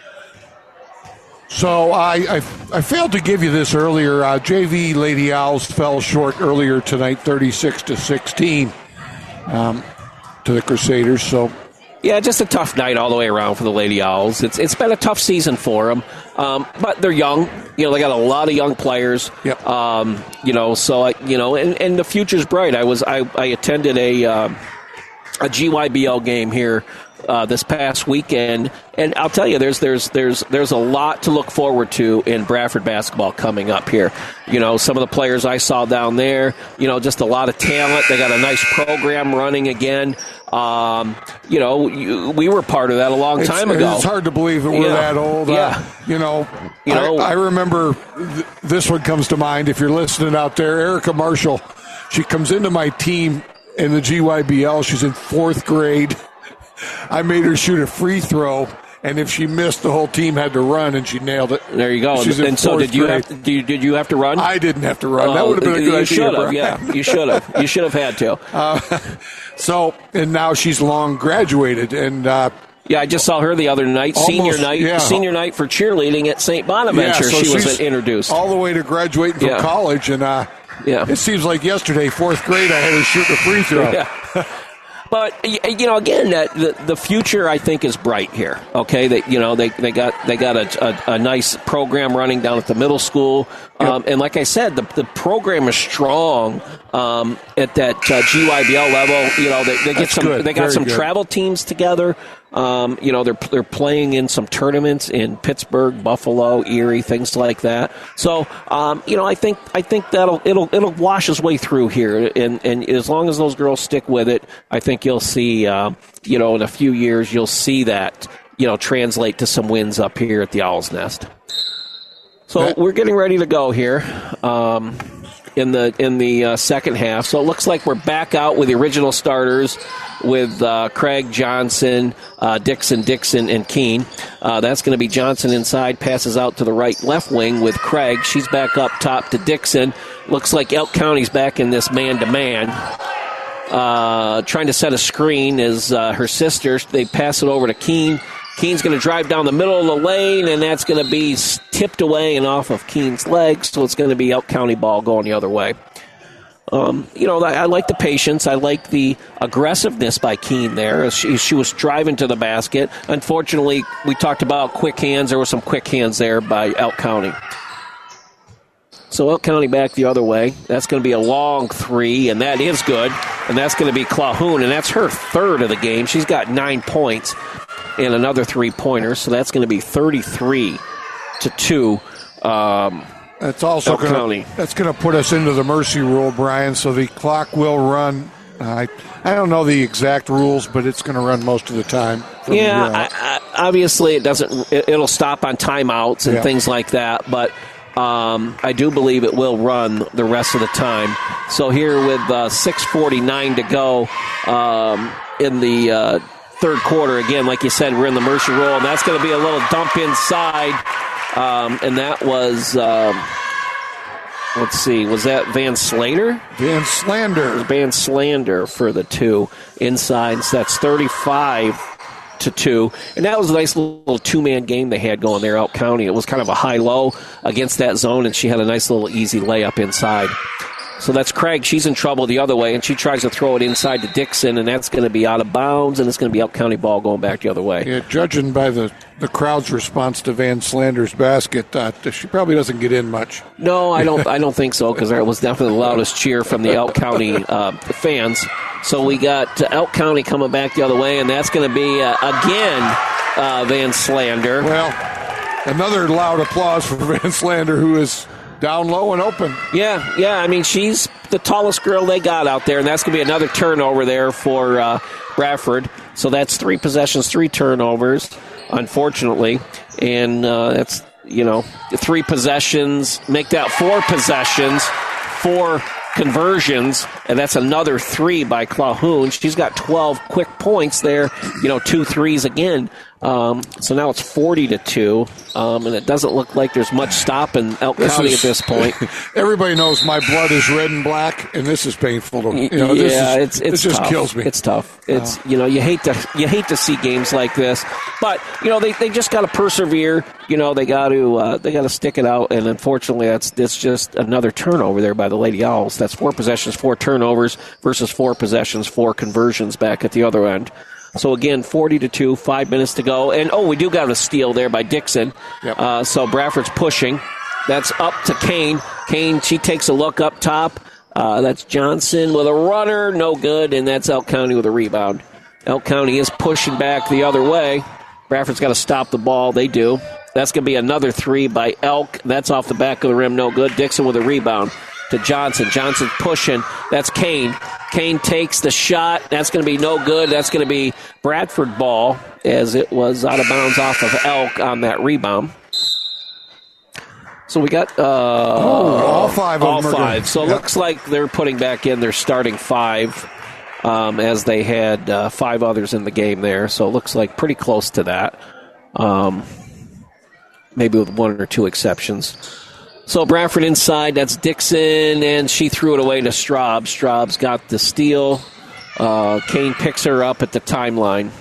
So I, I I failed to give you this earlier. Uh, J V Lady Owls fell short earlier tonight, thirty-six to sixteen, um, to the Crusaders. So. Yeah, just a tough night all the way around for the Lady Owls. It's it's been a tough season for them, um, but they're young. You know, they got a lot of young players. Yep. Um, you know, so I, you know, and, and the future's bright. I was I, I attended a uh, a G Y B L game here uh, this past weekend, and I'll tell you, there's there's there's there's a lot to look forward to in Bradford basketball coming up here. You know, some of the players I saw down there, you know, just a lot of talent. They got a nice program running again. Um, you know, you, we were part of that a long time it's, ago. It's hard to believe that we're yeah. that old. Yeah. Uh, you know, you know I, I remember th- this one comes to mind. If you're listening out there, Erica Marshall, she comes into my team in the G Y B L. She's in fourth grade. I made her shoot a free throw, and if she missed, the whole team had to run, and she nailed it. There you go. She's and in so did you grade. have to, did you, did you have to run? I didn't have to run. Uh, that would have been a good you idea. Should have, yeah, you should have. You should have had to. Uh, so, and now she's long graduated, and uh, yeah, I just saw her the other night, almost, senior night, yeah. senior night for cheerleading at Saint Bonaventure. Yeah, so she was she's introduced all the way to graduating from yeah. college, and uh, yeah. it seems like yesterday, fourth grade, I had her shoot a free throw. Yeah. But you know, again, that the the future I think is bright here. Okay, they you know they, they got they got a, a, a nice program running down at the middle school, um, and like I said, the the program is strong um, at that uh, G Y B L level. You know, they, they get That's some good. they got Very some good. travel teams together. Um, you know, they're they're playing in some tournaments in Pittsburgh, Buffalo, Erie, things like that. So, um, you know, I think I think that'll it'll it'll wash its way through here, and and as long as those girls stick with it, I think you'll see. Uh, you know, in a few years, you'll see that you know translate to some wins up here at the Owl's Nest. So that- we're getting ready to go here. Um, in the in the uh, second half. So it looks like we're back out with the original starters with uh, Craig, Johnson, uh, Dixon, Dixon, and Keene. Uh, that's going to be Johnson inside, passes out to the right left wing with Craig. She's back up top to Dixon. Looks like Elk County's back in this man-to-man. Uh, trying to set a screen is uh, her sister. They pass it over to Keene. Keene's going to drive down the middle of the lane, and that's going to be tipped away and off of Keene's legs, so it's going to be Elk County ball going the other way. Um, you know, I, I like the patience. I like the aggressiveness by Keene there. She, she was driving to the basket. Unfortunately, we talked about quick hands. There were some quick hands there by Elk County. So Elk County back the other way. That's going to be a long three, and that is good. And that's going to be Clahoun, and that's her third of the game. She's got nine points and another three-pointer, so that's going to be thirty-three to two. Um, that's also Elk gonna, County. That's going to put us into the mercy rule, Brian, so the clock will run I I don't know the exact rules, but it's going to run most of the time. Yeah, I, I, obviously it doesn't. It, it'll stop on timeouts and yeah. things like that, but um, I do believe it will run the rest of the time. So here with uh, six forty-nine to go um, in the uh, third quarter, again, like you said, we're in the Mercer roll, and that's going to be a little dump inside, um, and that was. Um, Let's see, was that Van Slater? Van Slander. Van Slander for the two inside. So that's thirty-five to two. And that was a nice little two-man game they had going there out County. It was kind of a high-low against that zone, and she had a nice little easy layup inside. So that's Craig. She's in trouble the other way, and she tries to throw it inside to Dixon, and that's going to be out of bounds, and it's going to be out County ball going back the other way. Yeah, judging by the, the crowd's response to Van Slander's basket, uh, she probably doesn't get in much. No, I don't. I don't think so, because there was definitely the loudest cheer from the Elk County uh, fans. So we got uh, Elk County coming back the other way, and that's going to be uh, again uh, Van Slander. Well, another loud applause for Van Slander, who is down low and open. Yeah, yeah. I mean, she's the tallest girl they got out there, and that's going to be another turnover there for uh, Bradford. So that's three possessions, three turnovers, unfortunately. And uh, that's, you know, three possessions, make that four possessions, four conversions, and that's another three by Clahoon. She's got twelve quick points there, you know, two threes again. Um, so now it's forty to two, um, and it doesn't look like there's much stopping Elk This County is- at this point. Everybody knows my blood is red and black, and this is painful to me. You know, yeah, this is, it's it's this just tough. kills me. It's tough. It's you know you hate to you hate to see games like this, but you know they, they just got to persevere. You know they got to uh, they got to stick it out, and unfortunately that's that's just another turnover there by the Lady Owls. That's four possessions, four turnovers versus four possessions, four conversions back at the other end. So again, forty to two, five minutes to go, and oh, we do got a steal there by Dixon. Yep. Uh, so Bradford's pushing. That's up to Kane. Kane, she takes a look up top. Uh, that's Johnson with a runner, no good, and that's Elk County with a rebound. Elk County is pushing back the other way. Bradford's got to stop the ball. They do. That's going to be another three by Elk. That's off the back of the rim, no good. Dixon with a rebound to Johnson. Johnson pushing. That's Kane. Kane takes the shot. That's going to be no good. That's going to be Bradford ball, as it was out of bounds off of Elk on that rebound. So we got uh, Oh, all five of all them are five. good. So it Yep. looks like they're putting back in their starting five, um, as they had uh, five others in the game there. So it looks like pretty close to that, um, maybe with one or two exceptions. So Bradford inside, that's Dixon, and she threw it away to Straub. Straub's got the steal. Uh, Kane picks her up at the timeline.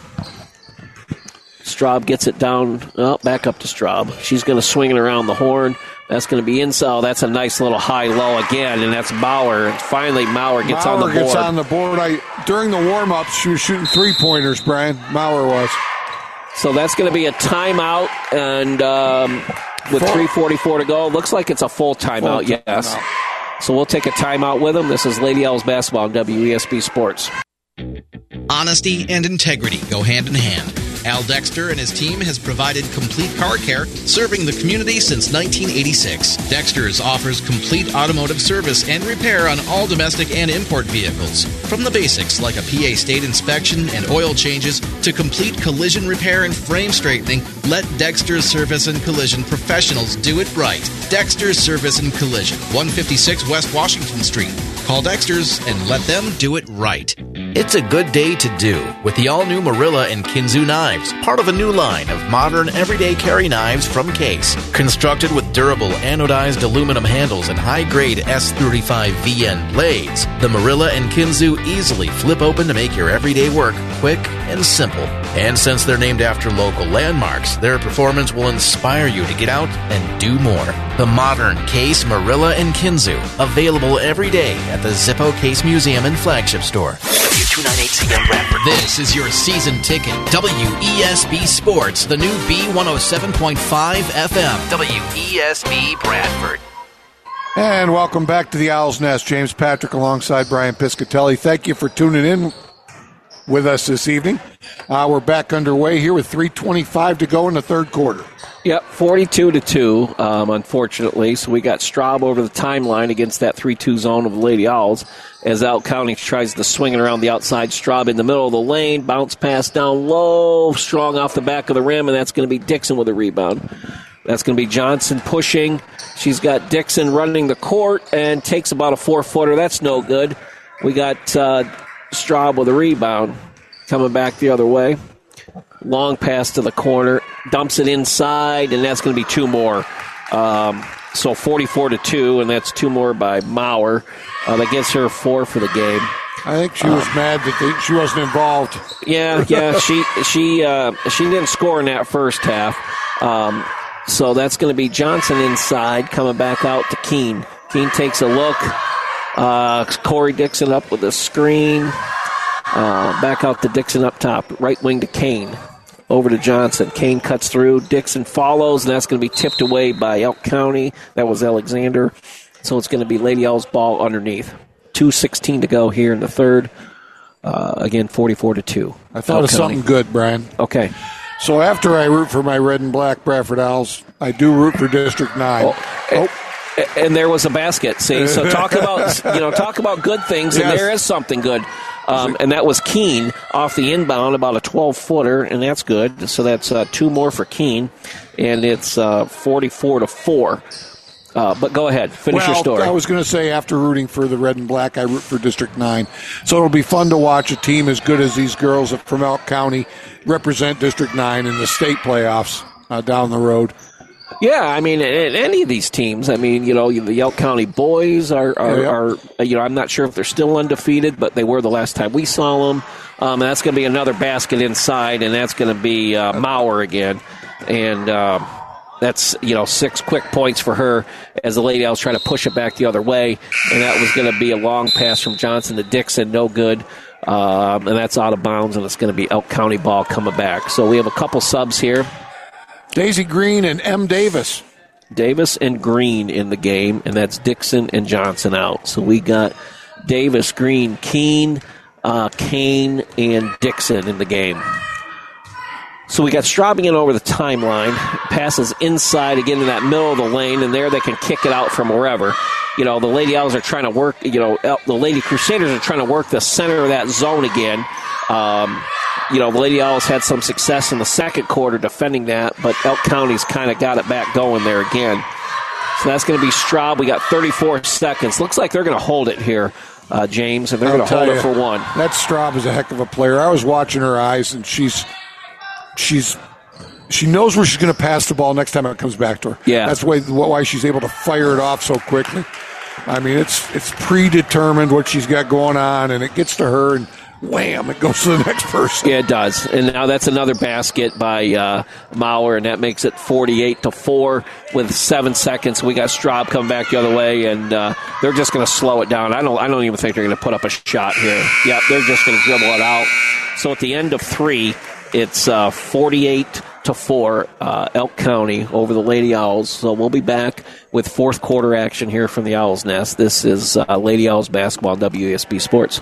Straub gets it down, oh, back up to Straub. She's going to swing it around the horn. That's going to be inside. That's a nice little high-low again, and that's Maurer. And finally, Maurer gets Maurer on the board. gets on the board. I, during the warm-ups, she was shooting three-pointers, Brian. Maurer was. So that's going to be a timeout, and um, with Full. three forty-four to go, looks like it's a full timeout, Full yes. timeout. So we'll take a timeout with them. This is Lady Owls Basketball on W E S B Sports. Honesty and integrity go hand in hand. Al Dexter and his team has provided complete car care, serving the community since nineteen eighty-six. Dexter's offers complete automotive service and repair on all domestic and import vehicles. From the basics like a P A state inspection and oil changes to complete collision repair and frame straightening, let Dexter's Service and Collision professionals do it right. Dexter's Service and Collision, one fifty-six West Washington Street. Call Dexter's and let them do it right. It's a good day to do with the all-new Marilla and Kinzu knives, part of a new line of modern everyday carry knives from Case. Constructed with durable anodized aluminum handles and high-grade S thirty-five V N blades, the Marilla and Kinzu easily flip open to make your everyday work quick and simple. And since they're named after local landmarks, their performance will inspire you to get out and do more. The modern Case, Marilla, and Kinzu, available every day at the Zippo Case Museum and Flagship Store. W two ninety-eight C M Bradford. This is your season ticket. W E S B Sports, the new B one oh seven point five F M. W E S B Bradford. And welcome back to the Owl's Nest. James Patrick alongside Brian Piscatelli. Thank you for tuning in. with us this evening. Uh, we're back underway here with three twenty-five to go in the third quarter. Yep, forty-two to two, um, unfortunately. So we got Straub over the timeline against that three two zone of the Lady Owls as Elk County tries to swing it around the outside. Straub in the middle of the lane, bounce pass down low, strong off the back of the rim, and that's going to be Dixon with a rebound. That's going to be Johnson pushing. She's got Dixon running the court and takes about a four-footer. That's no good. We got uh, Straub with a rebound coming back the other way. Long pass to the corner, dumps it inside, and that's going to be two more. Um, so forty-four to two, and that's two more by Maurer. Uh, that gets her four for the game. I think she was uh, mad that they, she wasn't involved. Yeah, yeah, she she uh, she didn't score in that first half. Um, so that's going to be Johnson inside, coming back out to Keene. Keene takes a look. Uh, Corey Dixon up with a screen. Uh, back out to Dixon up top. Right wing to Kane. Over to Johnson. Kane cuts through. Dixon follows, and that's going to be tipped away by Elk County. That was Alexander. So it's going to be Lady Owls ball underneath. two sixteen to go here in the third. Uh, again, forty-four to two. I thought of something good, Brian. Okay. So after I root for my red and black Bradford Owls, I do root for District nine. Oh, oh. And there was a basket. See, so talk about you know talk about good things, and Yes. there is something good. Um, and that was Keene off the inbound, about a twelve-footer, and that's good. So that's uh, two more for Keene, and it's uh, forty-four to four. Uh, but go ahead, finish well, your story. I was going to say after rooting for the red and black, I root for District nine. So it'll be fun to watch a team as good as these girls from Elk County represent District nine in the state playoffs uh, down the road. Yeah, I mean, any of these teams. I mean, you know, the Elk County boys are, are, Yeah, yeah. are you know, I'm not sure if they're still undefeated, but they were the last time we saw them. Um, and that's going to be another basket inside, and that's going to be uh, Maurer again. And uh, that's, you know, six quick points for her as the Lady Owls try to push it back the other way. And that was going to be a long pass from Johnson to Dixon, no good. Um, and that's out of bounds, and it's going to be Elk County ball coming back. So we have a couple subs here. Daisy Green and M. Davis. Davis and Green in the game, and that's Dixon and Johnson out. So we got Davis, Green, Keene, uh, Kane, and Dixon in the game. So we got Straub in over the timeline, passes inside again in that middle of the lane, and there they can kick it out from wherever. You know, the Lady Owls are trying to work, you know, the Lady Crusaders are trying to work the center of that zone again. Um, you know, the Lady Owls had some success in the second quarter defending that, but Elk County's kind of got it back going there again. So that's going to be Straub. We got thirty-four seconds. Looks like they're going to hold it here, uh, James, and they're going to hold you, it for one. That Straub is a heck of a player. I was watching her eyes, and she's she's she knows where she's going to pass the ball next time it comes back to her. Yeah. That's why why she's able to fire it off so quickly. I mean, it's it's predetermined what she's got going on, and it gets to her, and wham, it goes to the next person. Yeah, it does. And now that's another basket by uh, Maurer, and that makes it forty-eight to four with seven seconds. We got Straub coming back the other way, and uh, they're just going to slow it down. I don't I don't even think they're going to put up a shot here. Yeah, they're just going to dribble it out. So at the end of three, it's uh, forty-eight to four, uh, Elk County over the Lady Owls. So we'll be back with fourth quarter action here from the Owl's Nest. This is uh, Lady Owls basketball on W E S B Sports.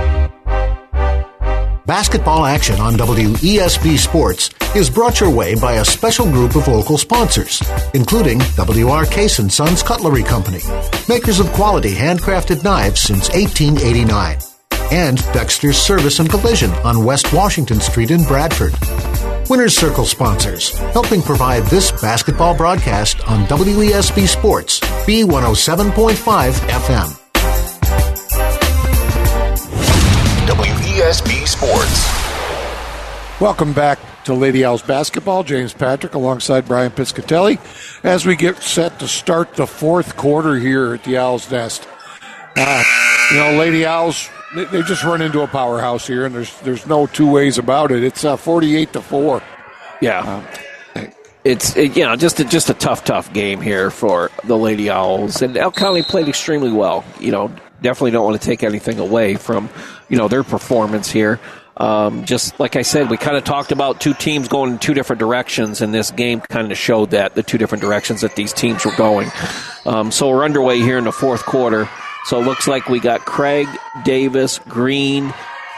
Basketball action on W E S B Sports is brought your way by a special group of local sponsors, including W R Case and Sons Cutlery Company, makers of quality handcrafted knives since eighteen eighty-nine, and Dexter's Service and Collision on West Washington Street in Bradford. Winners Circle sponsors, helping provide this basketball broadcast on W E S B Sports, B one oh seven point five F M. W E S B Sports. Welcome back to Lady Owls basketball. James Patrick alongside Brian Piscatelli as we get set to start the fourth quarter here at the Owl's Nest. Uh, you know, Lady Owls, they, they just run into a powerhouse here, and there's there's no two ways about it. It's uh, forty-eight to four. Yeah. Uh, It's it, you know just a, just a tough, tough game here for the Lady Owls, and Elk County played extremely well. You know, definitely don't want to take anything away from you know their performance here. Um, just like I said, we kind of talked about two teams going in two different directions, and this game kind of showed that the two different directions that these teams were going. Um, so we're underway here in the fourth quarter. So it looks like we got Craig, Davis, Green,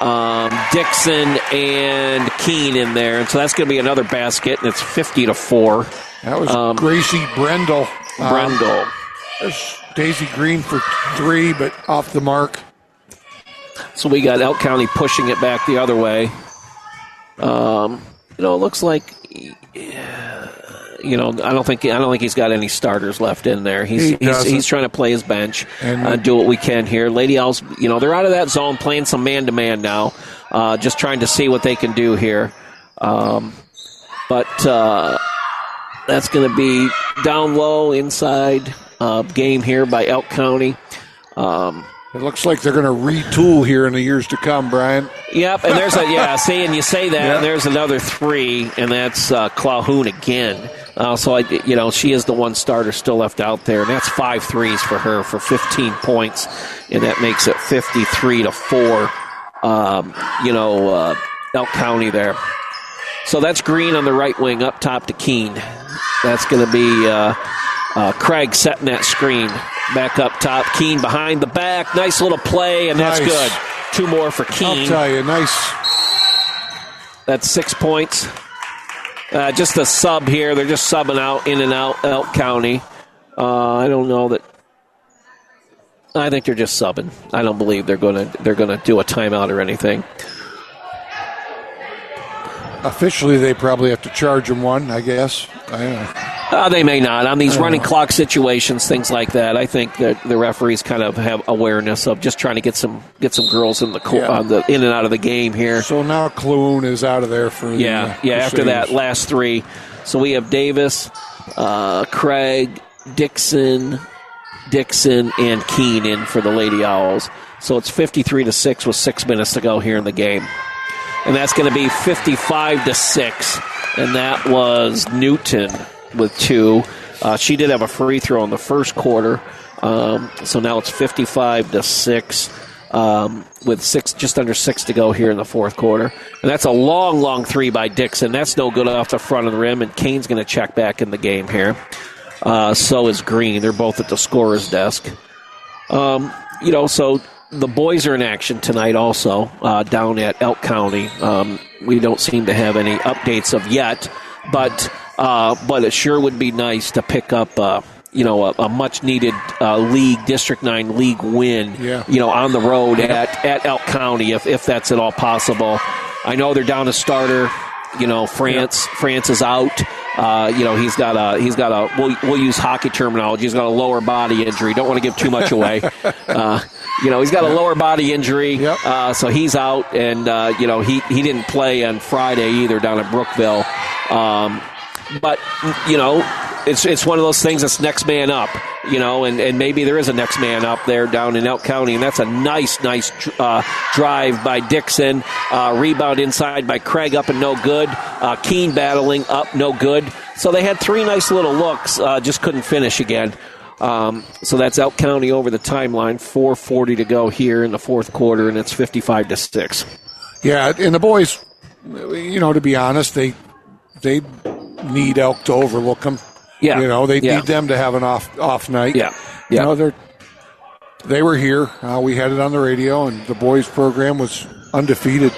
um, Dixon and Keene in there. And so that's going to be another basket, and it's fifty to four. That was um, Gracie Brendel. Brendel. Um, there's Daisy Green for three, but off the mark. So we got Elk County pushing it back the other way. Um, you know, it looks like, you know, I don't think I don't think he's got any starters left in there. He's he he's, he's trying to play his bench and uh, do what we can here. Lady Owls, you know, they're out of that zone, playing some man to man now, uh, just trying to see what they can do here. Um, but uh, that's going to be down low inside uh, game here by Elk County. Um, It looks like they're going to retool here in the years to come, Brian. Yep, and there's a, yeah, see, and you say that, yeah. and there's another three, and that's uh, Clawhoon again. Uh, so, I, you know, she is the one starter still left out there, and that's five threes for her for fifteen points, and that makes it fifty-three to four, um, you know, uh, Elk County there. So that's Green on the right wing up top to Keene. That's going to be uh, uh, Craig setting that screen. Back up top, Keene behind the back. Nice little play, and that's nice. good. Two more for Keene. I'll tell you, nice. That's six points. Uh, just a sub here. They're just subbing out, in and out, Elk County. Uh, I don't know that. I think they're just subbing. I don't believe they're going to they're going to do a timeout or anything. Officially, they probably have to charge them one, I guess. I don't know. Uh, they may not. On these running clock situations, things like that, I think that the referees kind of have awareness of just trying to get some get some girls in the, co- yeah. on the in and out of the game here. So now Clune is out of there for yeah, the, uh, yeah. the After that Saints. last three, so we have Davis, uh, Craig, Dixon, Dixon, and Keene in for the Lady Owls. So it's fifty-three to six with six minutes to go here in the game, and that's going to be fifty-five to six, and that was Newton with two. Uh, she did have a free throw in the first quarter, um, so now it's fifty-five to six um, with six, just under six to go here in the fourth quarter. And that's a long, long three by Dixon. That's no good off the front of the rim, and Kane's going to check back in the game here. Uh, so is Green. They're both at the scorer's desk. Um, you know, so the boys are in action tonight also uh, down at Elk County. Um, we don't seem to have any updates of yet, but... Uh, but it sure would be nice to pick up, uh, you know, a, a much-needed uh, league, District nine league win, yeah. you know, on the road at, at Elk County, if, if that's at all possible. I know they're down a starter. You know, France yeah. France is out. Uh, you know, he's got a he's got a. We'll, we'll use hockey terminology. He's got a lower body injury. Don't want to give too much away. uh, you know, he's got a lower body injury, yep. uh, so he's out. And uh, you know, he he didn't play on Friday either down at Brookville. Um, But, you know, it's it's one of those things that's next man up, you know, and, and maybe there is a next man up there down in Elk County, and that's a nice, nice uh, drive by Dixon. Uh, rebound inside by Craig, up and no good. Uh, Keene battling, up, no good. So they had three nice little looks, uh, just couldn't finish again. Um, so that's Elk County over the timeline, four forty to go here in the fourth quarter, and it's fifty-five to six. Yeah, and the boys, you know, to be honest, they they need Elk to overlook them. Yeah, you know, they yeah. need them to have an off off night. Yeah, you yeah. know, they're they were here. Uh, we had it on the radio, and the boys' program was undefeated.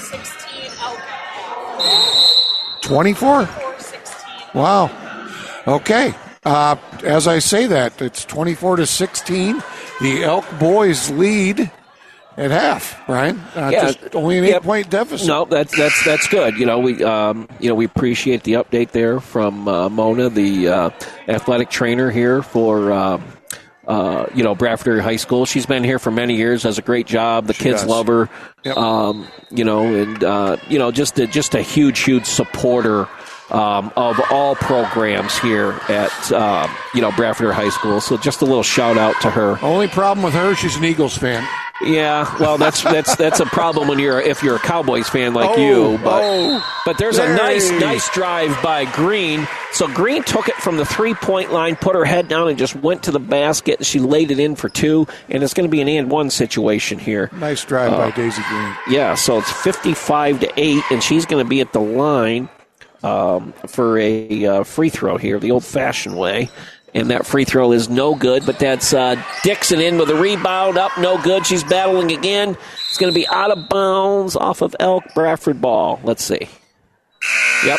twenty-four Wow. Okay. Uh, as I say that, it's twenty-four to sixteen The Elk boys lead at half, Ryan. Uh, yeah, just only an yep. eight-point deficit. No, that's that's that's good. You know, we um, you know we appreciate the update there from uh, Mona, the uh, athletic trainer here for uh, uh, you know Bradford High School. She's been here for many years, does a great job. The she kids does. love her. Yep. Um, you know, and uh, you know just a, just a huge, huge supporter. Um, of all programs here at uh, you know Bradford High School. So just a little shout out to her. Only problem with her, she's an Eagles fan. Yeah, well, that's that's that's a problem when you're if you're a Cowboys fan like oh, you. But oh, but there's yay. a nice nice drive by Green. So Green took it from the three point line, put her head down, and just went to the basket. And she laid it in for two, and it's going to be an and one situation here. Nice drive uh, by Daisy Green. Yeah, so it's fifty-five to eight, and she's going to be at the line um, for a uh, free throw here, the old-fashioned way. And that free throw is no good, but that's uh, Dixon in with a rebound. Up, no good. She's battling again. It's going to be out of bounds off of Elk. Bradford ball. Let's see. Yep.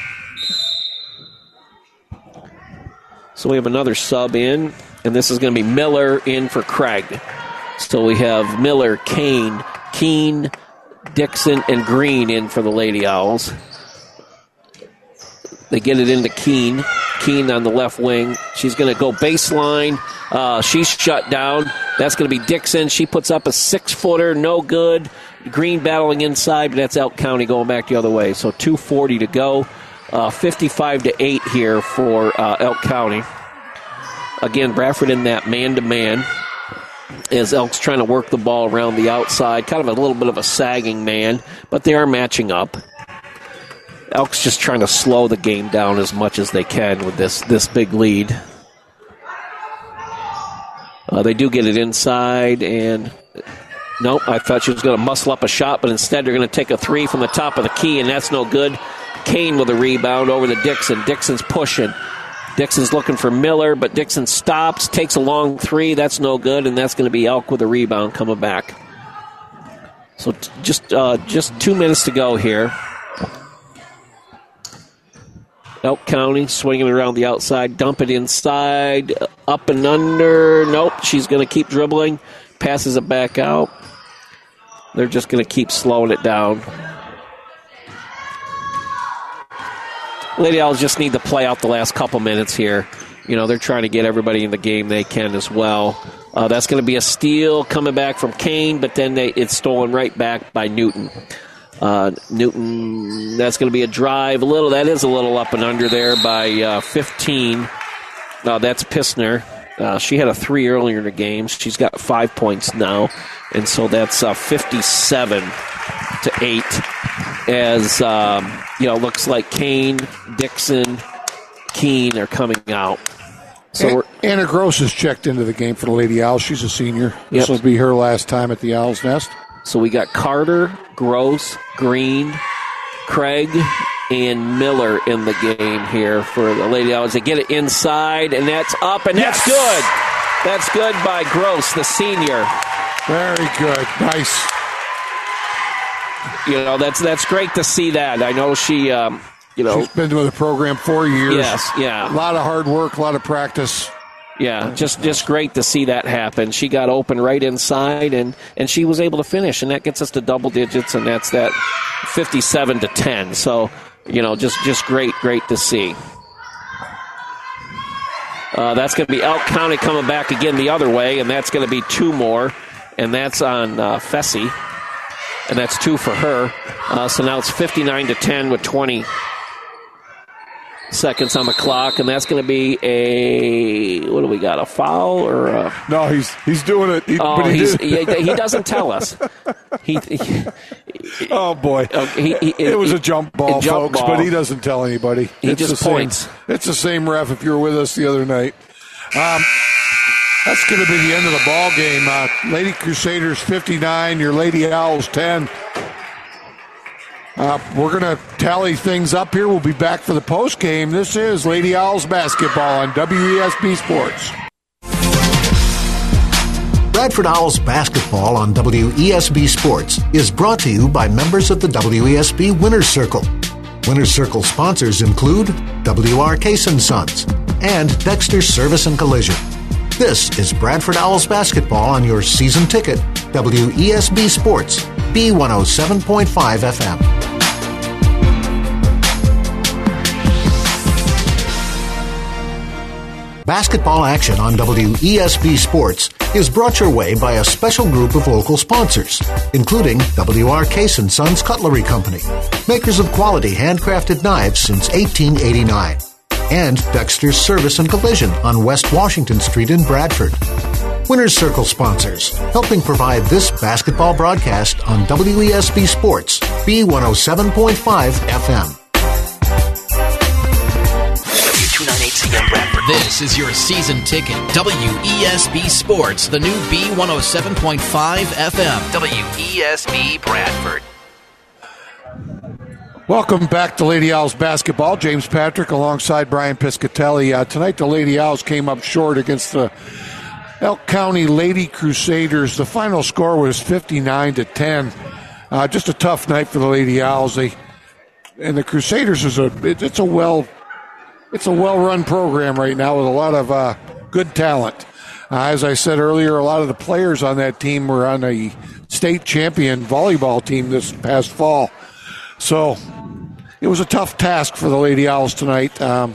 So we have another sub in, and this is going to be Miller in for Craig. So we have Miller, Kane, Keene, Dixon, and Green in for the Lady Owls. They get it into Keene. Keene on the left wing. She's going to go baseline. Uh, she's shut down. That's going to be Dixon. She puts up a six-footer. No good. Green battling inside, but that's Elk County going back the other way. So two forty to go. Uh, fifty-five to eight here for uh, Elk County. Again, Bradford in that man-to-man as Elk's trying to work the ball around the outside. Kind of a little bit of a sagging man, but they are matching up. Elk's just trying to slow the game down as much as they can with this, this big lead. Uh, they do get it inside, and nope, I thought she was going to muscle up a shot, but instead they're going to take a three from the top of the key, and that's no good. Kane with a rebound over to Dixon. Dixon's pushing. Dixon's looking for Miller, but Dixon stops, takes a long three. That's no good, and that's going to be Elk with a rebound coming back. So t- just uh, just two minutes to go here. Elk County swinging it around the outside, dump it inside, up and under. Nope, she's going to keep dribbling, passes it back out. They're just going to keep slowing it down. Lady Owls just need to play out the last couple minutes here. You know, they're trying to get everybody in the game they can as well. Uh, that's going to be a steal coming back from Kane, but then they, it's stolen right back by Newton. Uh, Newton, that's going to be a drive. A little, that is a little up and under there by uh, fifteen. Uh, that's Pissner. Uh, she had a three earlier in the game. She's got five points now, and so that's uh, fifty-seven to eight. As um, you know, looks like Kane, Dixon, Keene are coming out. So we're, Anna Gross has checked into the game for the Lady Owls. She's a senior. This Yep. will be her last time at the Owl's Nest. So we got Carter, Gross, Green, Craig, and Miller in the game here for the Lady Owls. They get it inside, and that's up, and Yes. that's good. That's good by Gross, the senior. Very good. Nice. You know, that's that's great to see that. I know she, um, you know. She's been with the program four years. Yes, yeah. A lot of hard work, a lot of practice. Yeah, just just great to see that happen. She got open right inside, and, and she was able to finish, and that gets us to double digits, and that's that fifty-seven to ten. So, you know, just, just great, great to see. Uh, that's going to be Elk County coming back again the other way, and that's going to be two more, and that's on uh, Fessy, and that's two for her. Uh, so now it's fifty-nine to ten with twenty seconds on the clock, and that's going to be a, what do we got, a foul or a... No, he's he's doing it. He, Oh, but he, he's, did. he, he doesn't tell us. He, he, Oh, boy. uh, he, he, It was a jump ball, a jump folks, ball. but he doesn't tell anybody. He it's just the points. Same, it's the same ref if you were with us the other night. Um, that's going to be the end of the ball game. Uh, Lady Crusaders fifty-nine, your Lady Owls ten. Uh, we're going to tally things up here. We'll be back for the post game. This is Lady Owls basketball on W E S B Sports. Bradford Owls basketball on W E S B Sports is brought to you by members of the W E S B Winners Circle. Winners Circle sponsors include W R Case and Sons and Dexter Service and Collision. This is Bradford Owls basketball on your season ticket, W E S B Sports, B one oh seven point five F M. Basketball action on W E S B Sports is brought your way by a special group of local sponsors, including W R Case and Sons Cutlery Company, makers of quality handcrafted knives since eighteen eighty-nine, and Dexter's Service and Collision on West Washington Street in Bradford. Winners Circle sponsors, helping provide this basketball broadcast on W E S B Sports, B one oh seven point five F M. W two ninety-eight C M Bradford. This is your season ticket. W E S B Sports, the new B one oh seven point five F M. W E S B Bradford. Welcome back to Lady Owls basketball. James Patrick alongside Brian Piscatelli. Uh, tonight the Lady Owls came up short against the Elk County Lady Crusaders. The final score was fifty-nine to ten. Uh, just a tough night for the Lady Owls. They and the Crusaders is a it, it's a well it's a well-run program right now with a lot of uh, good talent. Uh, as I said earlier, a lot of the players on that team were on a state champion volleyball team this past fall. So it was a tough task for the Lady Owls tonight. Um,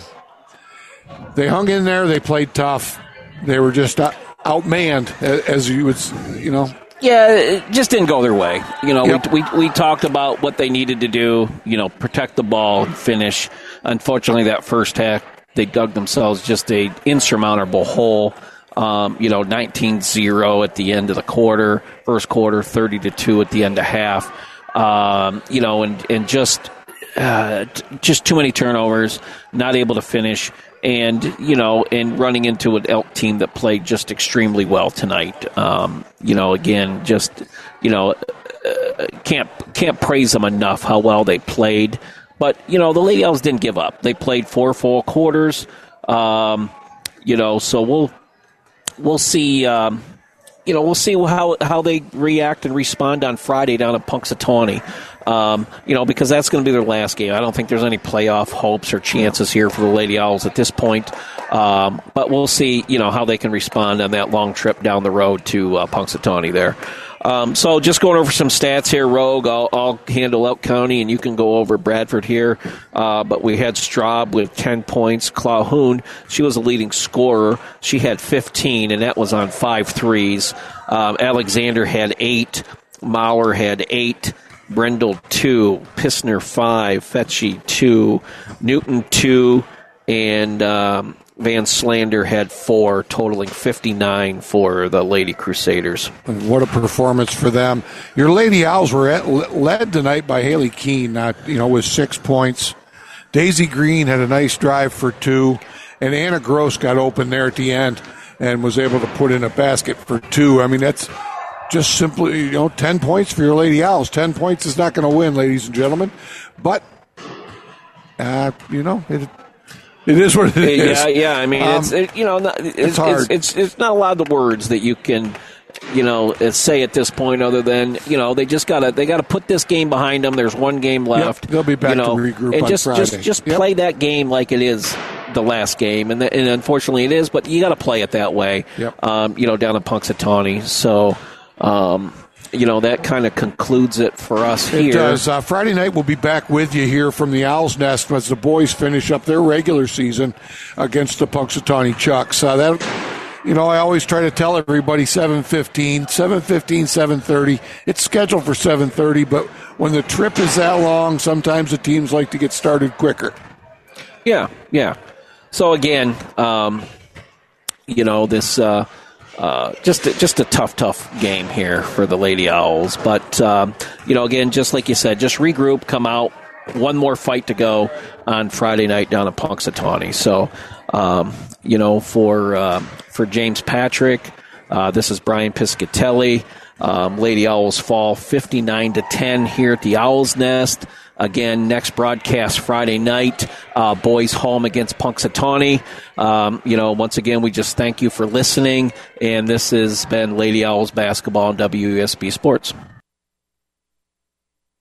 they hung in there. They played tough. They were just out- outmanned, as you would, you know. Yeah, it just didn't go their way. You know, Yep. we, we we talked about what they needed to do. You know, protect the ball, finish. Unfortunately, that first half, they dug themselves just a insurmountable hole. Um, you know, nineteen zero at the end of the quarter, first quarter, thirty to two at the end of half. Um, you know, and and just uh, t- just too many turnovers, not able to finish, and you know, and running into an Elk team that played just extremely well tonight. Um, you know, again, just you know, uh, can't can't praise them enough how well they played. But you know, the Lady Owls didn't give up. They played four full quarters. Um, you know, so we'll we'll see. Um, You know, we'll see how how they react and respond on Friday down at Punxsutawney. Um, you know, because that's going to be their last game. I don't think there's any playoff hopes or chances here for the Lady Owls at this point. Um, but we'll see, you know, how they can respond on that long trip down the road to uh, Punxsutawney there. Um, so just going over some stats here, Rogue. I'll, I'll handle Elk County, and you can go over Bradford here. Uh, but we had Straub with ten points. Clawhoon, she was a leading scorer. She had fifteen, and that was on five threes. Um, Alexander had eight. Mauer had eight. Brendel, two. Pissner, five. Fetchy, two. Newton, two. And um, Van Slander had four, totaling fifty-nine for the Lady Crusaders. What a performance for them. Your Lady Owls were at, led tonight by Haley Keene, not, you know, with six points. Daisy Green had a nice drive for two, and Anna Gross got open there at the end and was able to put in a basket for two. I mean, that's just simply, you know, ten points for your Lady Owls. ten points is not going to win, ladies and gentlemen. But, uh, you know, it It is what it is. Yeah, yeah. I mean, um, it's it, you know, it's it's, hard. It's, it's it's not a lot of the words that you can, you know, say at this point. Other than you know, they just gotta they gotta put this game behind them. There's one game left. Yep, they'll be back you know, to regroup and on just Friday. just just yep. play that game like it is the last game, and, the, and unfortunately it is. But you got to play it that way. Yep. Um, you know, down in Punxsutawney. So. Um, You know, that kind of concludes it for us here. It does. Uh, Friday night, we'll be back with you here from the Owl's Nest as the boys finish up their regular season against the Punxsutawney Chucks. Uh, that, you know, I always try to tell everybody seven fifteen, seven fifteen, seven thirty. It's scheduled for seven thirty, but when the trip is that long, sometimes the teams like to get started quicker. Yeah, yeah. So, again, um, you know, this... Uh, Uh, just a, just a tough, tough game here for the Lady Owls. But, um, you know, again, just like you said, just regroup, come out, one more fight to go on Friday night down at Punxsutawney. So, um, you know, for uh, for James Patrick, uh, this is Brian Piscatelli. Um, Lady Owls fall fifty-nine to ten here at the Owl's Nest. Again, next broadcast Friday night, uh, boys home against Punxsutawney. Um, you know, once again, we just thank you for listening. And this has been Lady Owls basketball on W E S B Sports.